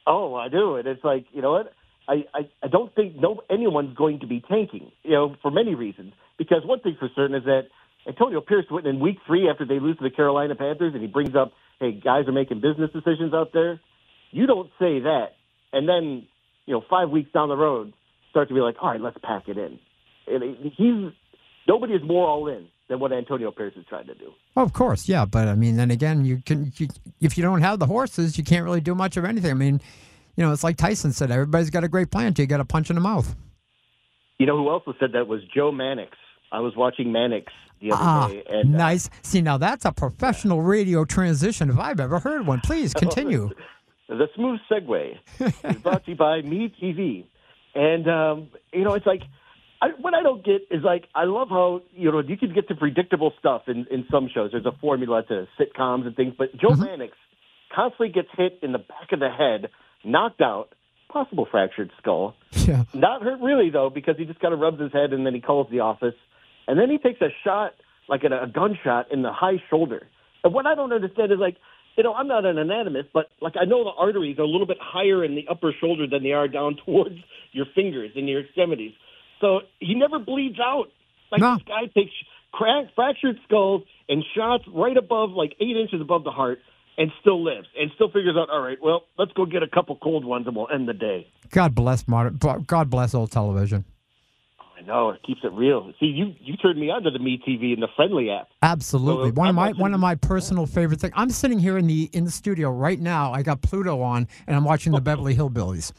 [SPEAKER 9] Oh, I do. And it's like, you know what? I, I, I don't think no anyone's going to be tanking, you know, for many reasons. Because one thing for certain is that Antonio Pierce went in week three after they lose to the Carolina Panthers, and he brings up, hey, guys are making business decisions out there. You don't say that. And then, you know, five weeks down the road, start to be like, all right, let's pack it in. And he's nobody is more all in than what Antonio Pierce is trying to do.
[SPEAKER 3] Oh, of course, yeah. But, I mean, then again, you can you, if you don't have the horses, you can't really do much of anything. I mean, you know, it's like Tyson said, everybody's got a great plan till you got a punch in the mouth.
[SPEAKER 9] You know who also said that was Joe Mannix. I was watching Mannix the other
[SPEAKER 3] ah,
[SPEAKER 9] day. And,
[SPEAKER 3] nice. Uh, See, now that's a professional radio transition if I've ever heard one. Please continue.
[SPEAKER 9] The smooth segue is brought to you by Me T V. And, um, you know, it's like, I, what I don't get is, like, I love how, you know, you can get to predictable stuff in, in some shows. There's a formula to sitcoms and things. But Joe mm-hmm. Mannix constantly gets hit in the back of the head, knocked out, possible fractured skull.
[SPEAKER 3] Yeah.
[SPEAKER 9] Not hurt really, though, because he just kind of rubs his head and then he calls the office. And then he takes a shot, like a, a gunshot, in the high shoulder. And what I don't understand is, like, you know, I'm not an anatomist, but, like, I know the arteries are a little bit higher in the upper shoulder than they are down towards your fingers and your extremities. So he never bleeds out. Like,
[SPEAKER 3] no.
[SPEAKER 9] This guy takes crack, fractured skulls and shots right above, like, eight inches above the heart and still lives and still figures out, all right, well, let's go get a couple cold ones and we'll end the day.
[SPEAKER 3] God bless modern, God bless old television.
[SPEAKER 9] I know, it keeps it real. See, you, you turned me on to the Me T V and the Friendly app.
[SPEAKER 3] Absolutely.
[SPEAKER 9] So,
[SPEAKER 3] one
[SPEAKER 9] I'm
[SPEAKER 3] of my
[SPEAKER 9] watching-
[SPEAKER 3] one of my personal favorite things. I'm sitting here in the in the studio right now. I got Pluto on and I'm watching the Beverly Hillbillies.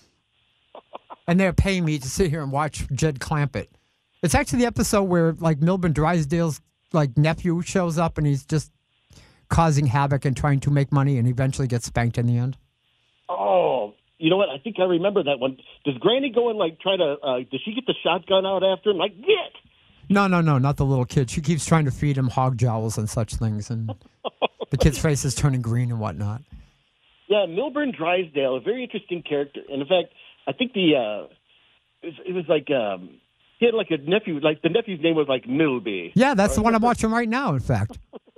[SPEAKER 3] And they're paying me to sit here and watch Jed Clampett. It's actually the episode where, like, Milburn Drysdale's, like, nephew shows up and he's just causing havoc and trying to make money and eventually gets spanked in the end.
[SPEAKER 9] Oh, you know what? I think I remember that one. Does Granny go and, like, try to, uh, does she get the shotgun out after him? Like, get!
[SPEAKER 3] No, no, no, not the little kid. She keeps trying to feed him hog jowls and such things, and the kid's face is turning green and whatnot.
[SPEAKER 9] Yeah, Milburn Drysdale, a very interesting character. And, in fact, I think the, uh, it was, it was like, um, he had, like, a nephew, like, the nephew's name was, like, Milby.
[SPEAKER 3] Yeah, that's the one I'm watching right now, in fact.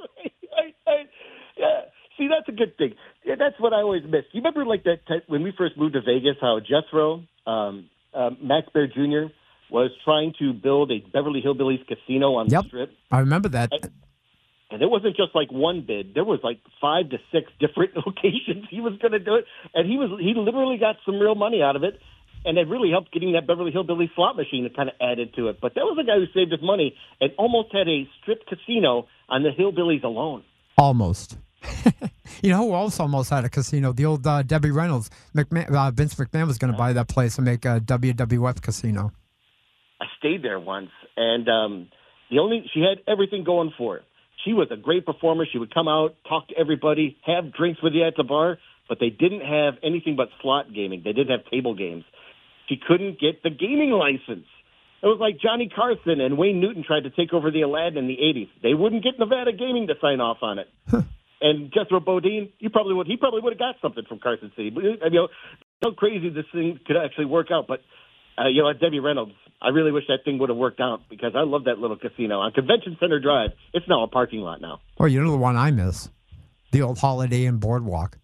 [SPEAKER 9] I, I, yeah, see, that's a good thing. Yeah, that's what I always miss. You remember, like, that t- when we first moved to Vegas, how Jethro, um, uh, Max Baer Junior, was trying to build a Beverly Hillbillies casino on
[SPEAKER 3] yep,
[SPEAKER 9] the Strip?
[SPEAKER 3] I remember that.
[SPEAKER 9] And, and it wasn't just, like, one bid. There was, like, five to six different locations he was going to do it. And he was he literally got some real money out of it. And it really helped getting that Beverly Hillbillies slot machine that kind of added to it. But that was a guy who saved his money and almost had a Strip casino on the Hillbillies alone.
[SPEAKER 3] Almost. You know who also almost had a casino? The old uh, Debbie Reynolds. McMahon, uh, Vince McMahon was going to buy that place and make a W W F casino.
[SPEAKER 9] I stayed there once, and um, the only she had everything going for it. She was a great performer. She would come out, talk to everybody, have drinks with you at the bar, but they didn't have anything but slot gaming. They didn't have table games. She couldn't get the gaming license. It was like Johnny Carson and Wayne Newton tried to take over the Aladdin in the eighties. They wouldn't get Nevada Gaming to sign off on it. And Jethro Bodine, you probably would. He probably would have got something from Carson City. But, you know, how crazy this thing could actually work out. But uh, you know, Debbie Reynolds, I really wish that thing would have worked out because I love that little casino on Convention Center Drive. It's now a parking lot now.
[SPEAKER 3] Oh, you know the one I miss, the old Holiday Inn Boardwalk.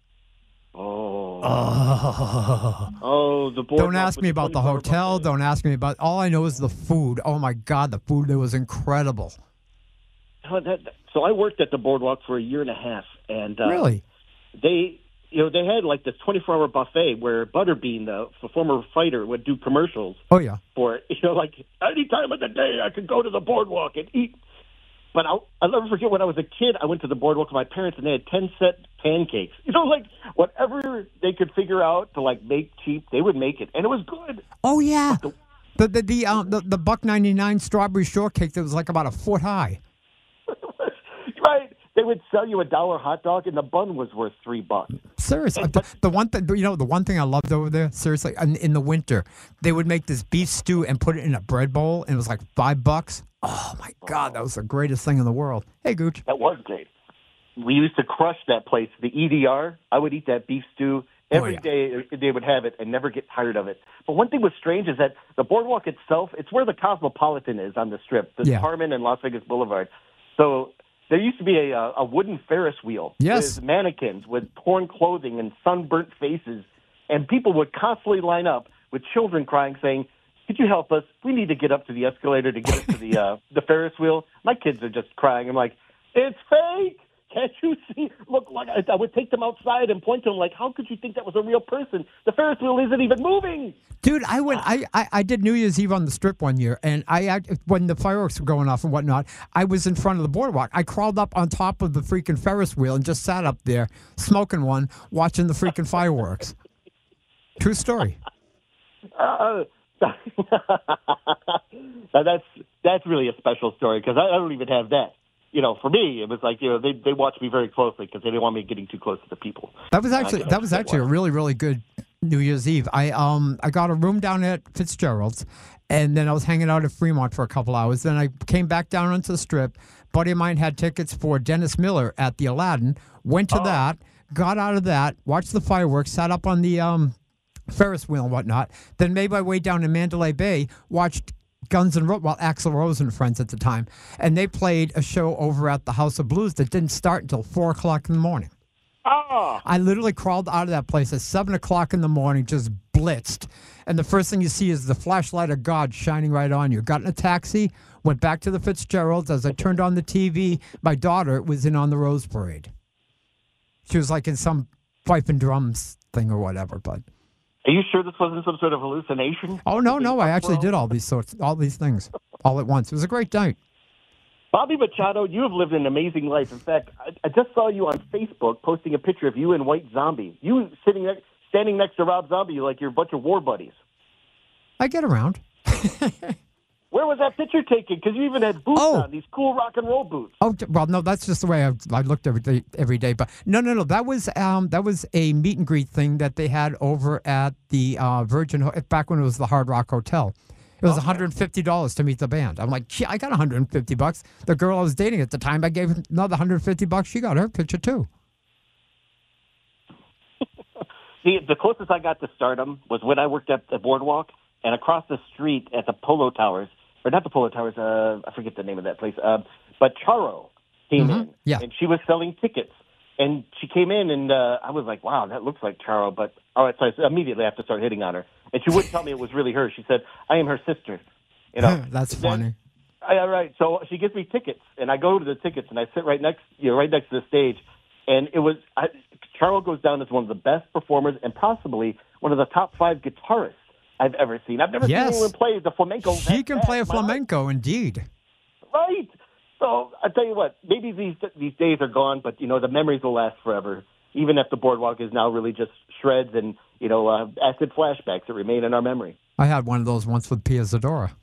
[SPEAKER 9] Oh,
[SPEAKER 3] oh,
[SPEAKER 9] oh the boardwalk.
[SPEAKER 3] Don't ask me about the hotel. Don't ask me about. All I know is the food. Oh my God, the food there was incredible.
[SPEAKER 9] Oh, that, so I worked at the boardwalk for a year and a half, and uh,
[SPEAKER 3] really,
[SPEAKER 9] they, you know, they had like this twenty-four hour buffet where Butterbean, the, the former fighter, would do commercials.
[SPEAKER 3] Oh yeah,
[SPEAKER 9] for it. You know, like any time of the day I could go to the boardwalk and eat. But I'll, I'll never forget when I was a kid, I went to the boardwalk with my parents and they had ten set pancakes. You know, like whatever they could figure out to like make cheap, they would make it, and it was good.
[SPEAKER 3] Oh yeah, the the the the, uh, the, the buck ninety-nine strawberry shortcake that was like about a foot high.
[SPEAKER 9] Right. They would sell you a dollar hot dog, and the bun was worth three bucks.
[SPEAKER 3] Seriously, the, the one thing you know, the one thing I loved over there, seriously, in, in the winter, they would make this beef stew and put it in a bread bowl, and it was like five bucks. Oh my God, that was the greatest thing in the world. Hey, Gooch.
[SPEAKER 9] That was great. We used to crush that place, the E D R. I would eat that beef stew every
[SPEAKER 3] oh, yeah.
[SPEAKER 9] day. They would have it and never get tired of it. But one thing was strange is that the boardwalk itself, it's where the Cosmopolitan is on the Strip, the
[SPEAKER 3] yeah.
[SPEAKER 9] Harmon and Las Vegas Boulevard. So there used to be a, a wooden Ferris wheel
[SPEAKER 3] yes.
[SPEAKER 9] with mannequins with torn clothing and sunburnt faces. and people would constantly line up with children crying, saying, "Could you help us? We need to get up to the escalator to get up to the uh, the Ferris wheel." My kids are just crying. I'm like, "It's fake! Can't you see? Look, like I, I would take them outside and point to them like, how could you think that was a real person? The Ferris wheel isn't even moving."
[SPEAKER 3] Dude, I went. I, I, I did New Year's Eve on the Strip one year, and I, I when the fireworks were going off and whatnot, I was in front of the boardwalk. I crawled up on top of the freaking Ferris wheel and just sat up there smoking one, watching the freaking fireworks. True story.
[SPEAKER 9] Uh, now that's that's really a special story because I, I don't even have that. You know, for me, it was like, you know, they they watched me very closely because they didn't want me getting too close to the people.
[SPEAKER 3] That was actually that was actually a really really good New Year's Eve. I um I got a room down at Fitzgerald's, and then I was hanging out at Fremont for a couple hours. Then I came back down onto the Strip. Buddy of mine had tickets for Dennis Miller at the Aladdin. Went to
[SPEAKER 9] Oh.
[SPEAKER 3] that, got out of that, watched the fireworks, sat up on the um Ferris wheel and whatnot. Then made my way down to Mandalay Bay, watched Guns N' Roses, well, Axl Rose and friends at the time, and they played a show over at the House of Blues that didn't start until four o'clock in the morning.
[SPEAKER 9] Oh,
[SPEAKER 3] I literally crawled out of that place at seven o'clock in the morning, just blitzed, and the first thing you see is the flashlight of God shining right on you. Got in a taxi, went back to the Fitzgeralds. As I turned on the T V, my daughter was in on the Rose Parade. She was like in some fife and drums thing or whatever, but.
[SPEAKER 9] are you sure this wasn't some sort of hallucination?
[SPEAKER 3] Oh no, no! I actually did all these sorts, all these things, all at once. It was a great night.
[SPEAKER 9] Bobby Machado, you have lived an amazing life. In fact, I, I just saw you on Facebook posting a picture of you and White Zombie. You sitting there, standing next to Rob Zombie like you're a bunch of war buddies.
[SPEAKER 3] I get around.
[SPEAKER 9] Where was that picture taken? Because you even had boots
[SPEAKER 3] Oh.
[SPEAKER 9] on, these cool rock and roll boots.
[SPEAKER 3] Oh d- well, no, that's just the way I, I looked every day. Every day, but no, no, no. That was um, that was a meet and greet thing that they had over at the uh, Virgin Ho- back when it was the Hard Rock Hotel. It was one hundred fifty dollars to meet the band. I'm like, "Gee, I got one hundred fifty bucks. The girl I was dating at the time, I gave her another one hundred fifty bucks. She got her picture too.
[SPEAKER 9] See, the closest I got to stardom was when I worked at the Boardwalk, and across the street at the Polo Towers, or not the Polo Towers, uh, I forget the name of that place, uh, but Charo came
[SPEAKER 3] Mhm.
[SPEAKER 9] in,
[SPEAKER 3] Yeah.
[SPEAKER 9] and she was selling tickets. And she came in, and uh, I was like, wow, that looks like Charo. But all right, so I immediately have to start hitting on her. And she wouldn't tell me it was really her. She said, I am her sister. You know,
[SPEAKER 3] That's
[SPEAKER 9] Then-
[SPEAKER 3] funny.
[SPEAKER 9] I, all right, so she gives me tickets, and I go to the tickets, and I sit right next, you know, right next to the stage. And it was, I, Charo goes down as one of the best performers and possibly one of the top five guitarists I've ever seen. I've never
[SPEAKER 3] Yes.
[SPEAKER 9] seen anyone play the flamenco.
[SPEAKER 3] She
[SPEAKER 9] that
[SPEAKER 3] can
[SPEAKER 9] bad
[SPEAKER 3] play a
[SPEAKER 9] in my life.
[SPEAKER 3] flamenco, indeed.
[SPEAKER 9] Right. So I tell you what, maybe these these days are gone, but you know the memories will last forever. Even if the Boardwalk is now really just shreds and you know uh, acid flashbacks that remain in our memory.
[SPEAKER 3] I had one of those once with Pia Zadora.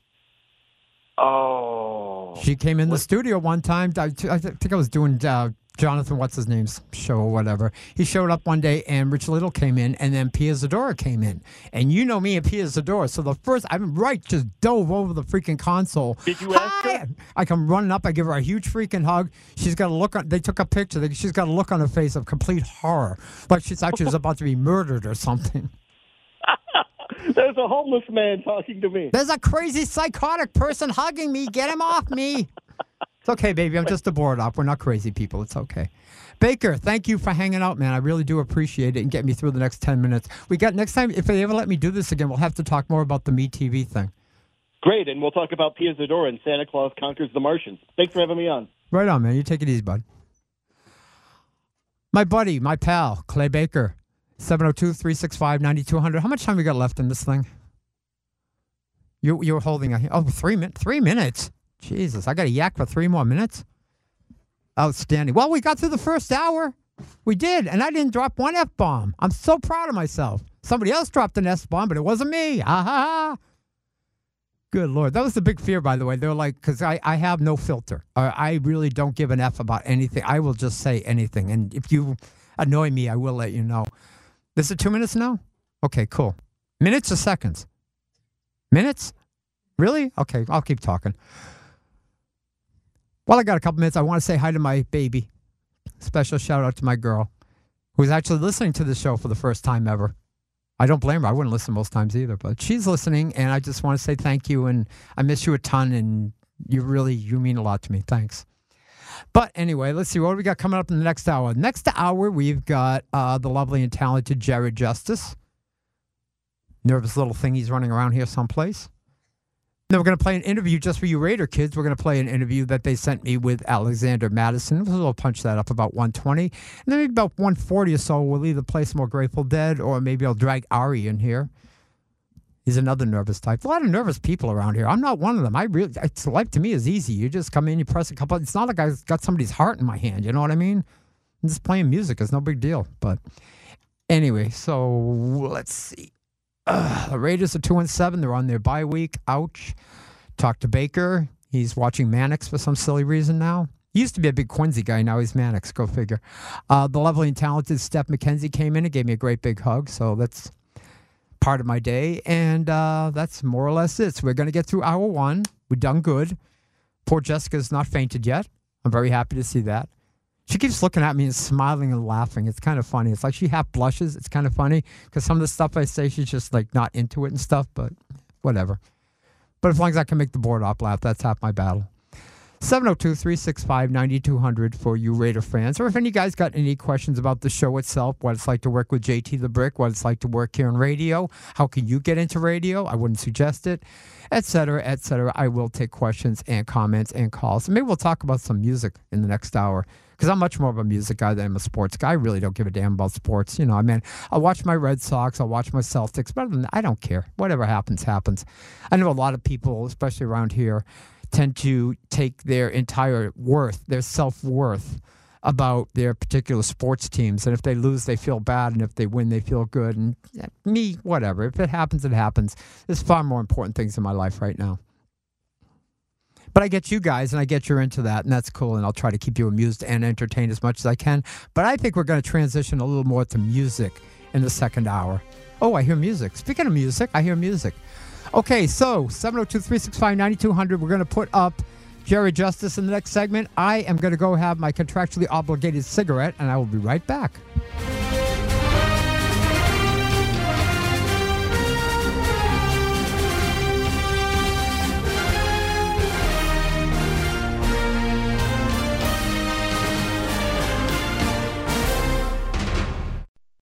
[SPEAKER 9] Oh,
[SPEAKER 3] She came in the studio one time. I, I think I was doing uh, Jonathan, what's his name's show or whatever. He showed up one day, and Rich Little came in, and then Pia Zadora came in. And you know me and Pia Zadora. So the first, I'm right, just dove over the freaking console.
[SPEAKER 9] Did you ask her?
[SPEAKER 3] Hi! I come running up. I give her a huge freaking hug. She's got a look on. They took a picture. They, she's got a look on her face of complete horror, like she thought she was about to be murdered or something.
[SPEAKER 9] There's a homeless man talking to me.
[SPEAKER 3] There's a crazy psychotic person hugging me. Get him off me. It's okay, baby. I'm just a board op. We're not crazy people. It's okay. Baker, thank you for hanging out, man. I really do appreciate it and get me through the next ten minutes. We got next time, if they ever let me do this again, we'll have to talk more about the Me T V thing.
[SPEAKER 9] Great, and we'll talk about Pia Zadora and Santa Claus Conquers the Martians. Thanks for having me on.
[SPEAKER 3] Right on, man. You take it easy, bud. My buddy, my pal, Clay Baker, seven oh two, three six five, nine two hundred. How much time we got left in this thing? You you were holding a oh three min three minutes. Jesus, I got a yak for three more minutes. Outstanding. Well, we got through the first hour. We did, and I didn't drop one F bomb. I'm so proud of myself. Somebody else dropped an F bomb, but it wasn't me. Ah ha ha. Good Lord. That was the big fear, by the way. They were like, because I, I have no filter. Uh, I really don't give an F about anything. I will just say anything. And if you annoy me, I will let you know. Is it two minutes now? Okay, cool. Minutes or seconds? Minutes? Really? Okay, I'll keep talking. Well, I got a couple minutes. I want to say hi to my baby. Special shout out to my girl who's actually listening to the show for the first time ever. I don't blame her. I wouldn't listen most times either, but she's listening, and I just want to say thank you, and I miss you a ton, and you really, you mean a lot to me. Thanks. But anyway, let's see what do we got coming up in the next hour. Next hour, we've got uh, the lovely and talented Jared Justice. nervous little thing he's running around here someplace. Then we're going to play an interview just for you Raider kids. We're going to play an interview that they sent me with Alexander Madison. We'll punch that up about one twenty. And then maybe about one forty or so, we'll either play some more Grateful Dead or maybe I'll drag Ari in here. He's another nervous type. A lot of nervous people around here. I'm not one of them. I really, it's, life to me is easy. You just come in, you press a couple. It's not like I've got somebody's heart in my hand. You know what I mean? I'm just playing music. It's no big deal. But anyway, so let's see. Uh, the Raiders are two and seven. They're on their bye week. Ouch. Talked to Baker. He's watching Mannix for some silly reason now. He used to be a big Quincy guy. Now he's Mannix. Go figure. Uh, the lovely and talented Steph McKenzie came in and gave me a great big hug. So that's part of my day. And uh, that's more or less it. So we're going to get through hour one. We've done good. Poor Jessica's not fainted yet. I'm very happy to see that. She keeps looking at me and smiling and laughing. It's kind of funny. It's like she half blushes. It's kind of funny because some of the stuff I say, she's just like not into it and stuff, but whatever. But as long as I can make the board op laugh, that's half my battle. seven oh two, three six five, nine two hundred for you Raider fans. Or if any guys got any questions about the show itself, what it's like to work with J T the Brick, what it's like to work here on radio, how can you get into radio? I wouldn't suggest it, et cetera, et cetera. I will take questions and comments and calls. And maybe we'll talk about some music in the next hour. Because I'm much more of a music guy than I'm a sports guy. I really don't give a damn about sports. You know, I mean, I'll watch my Red Sox, I'll watch my Celtics, but other than that, I don't care. Whatever happens, happens. I know a lot of people, especially around here, tend to take their entire worth, their self-worth, about their particular sports teams. And if they lose, they feel bad. And if they win, they feel good. And yeah, me, whatever. If it happens, it happens. There's far more important things in my life right now. But I get you guys, and I get you're into that, and that's cool, and I'll try to keep you amused and entertained as much as I can. But I think we're going to transition a little more to music in the second hour. Oh, I hear music. Speaking of music, I hear music. Okay, so seven oh two, three six five, nine two hundred, we're going to put up Jerry Justice in the next segment. I am going to go have my contractually obligated cigarette, and I will be right back.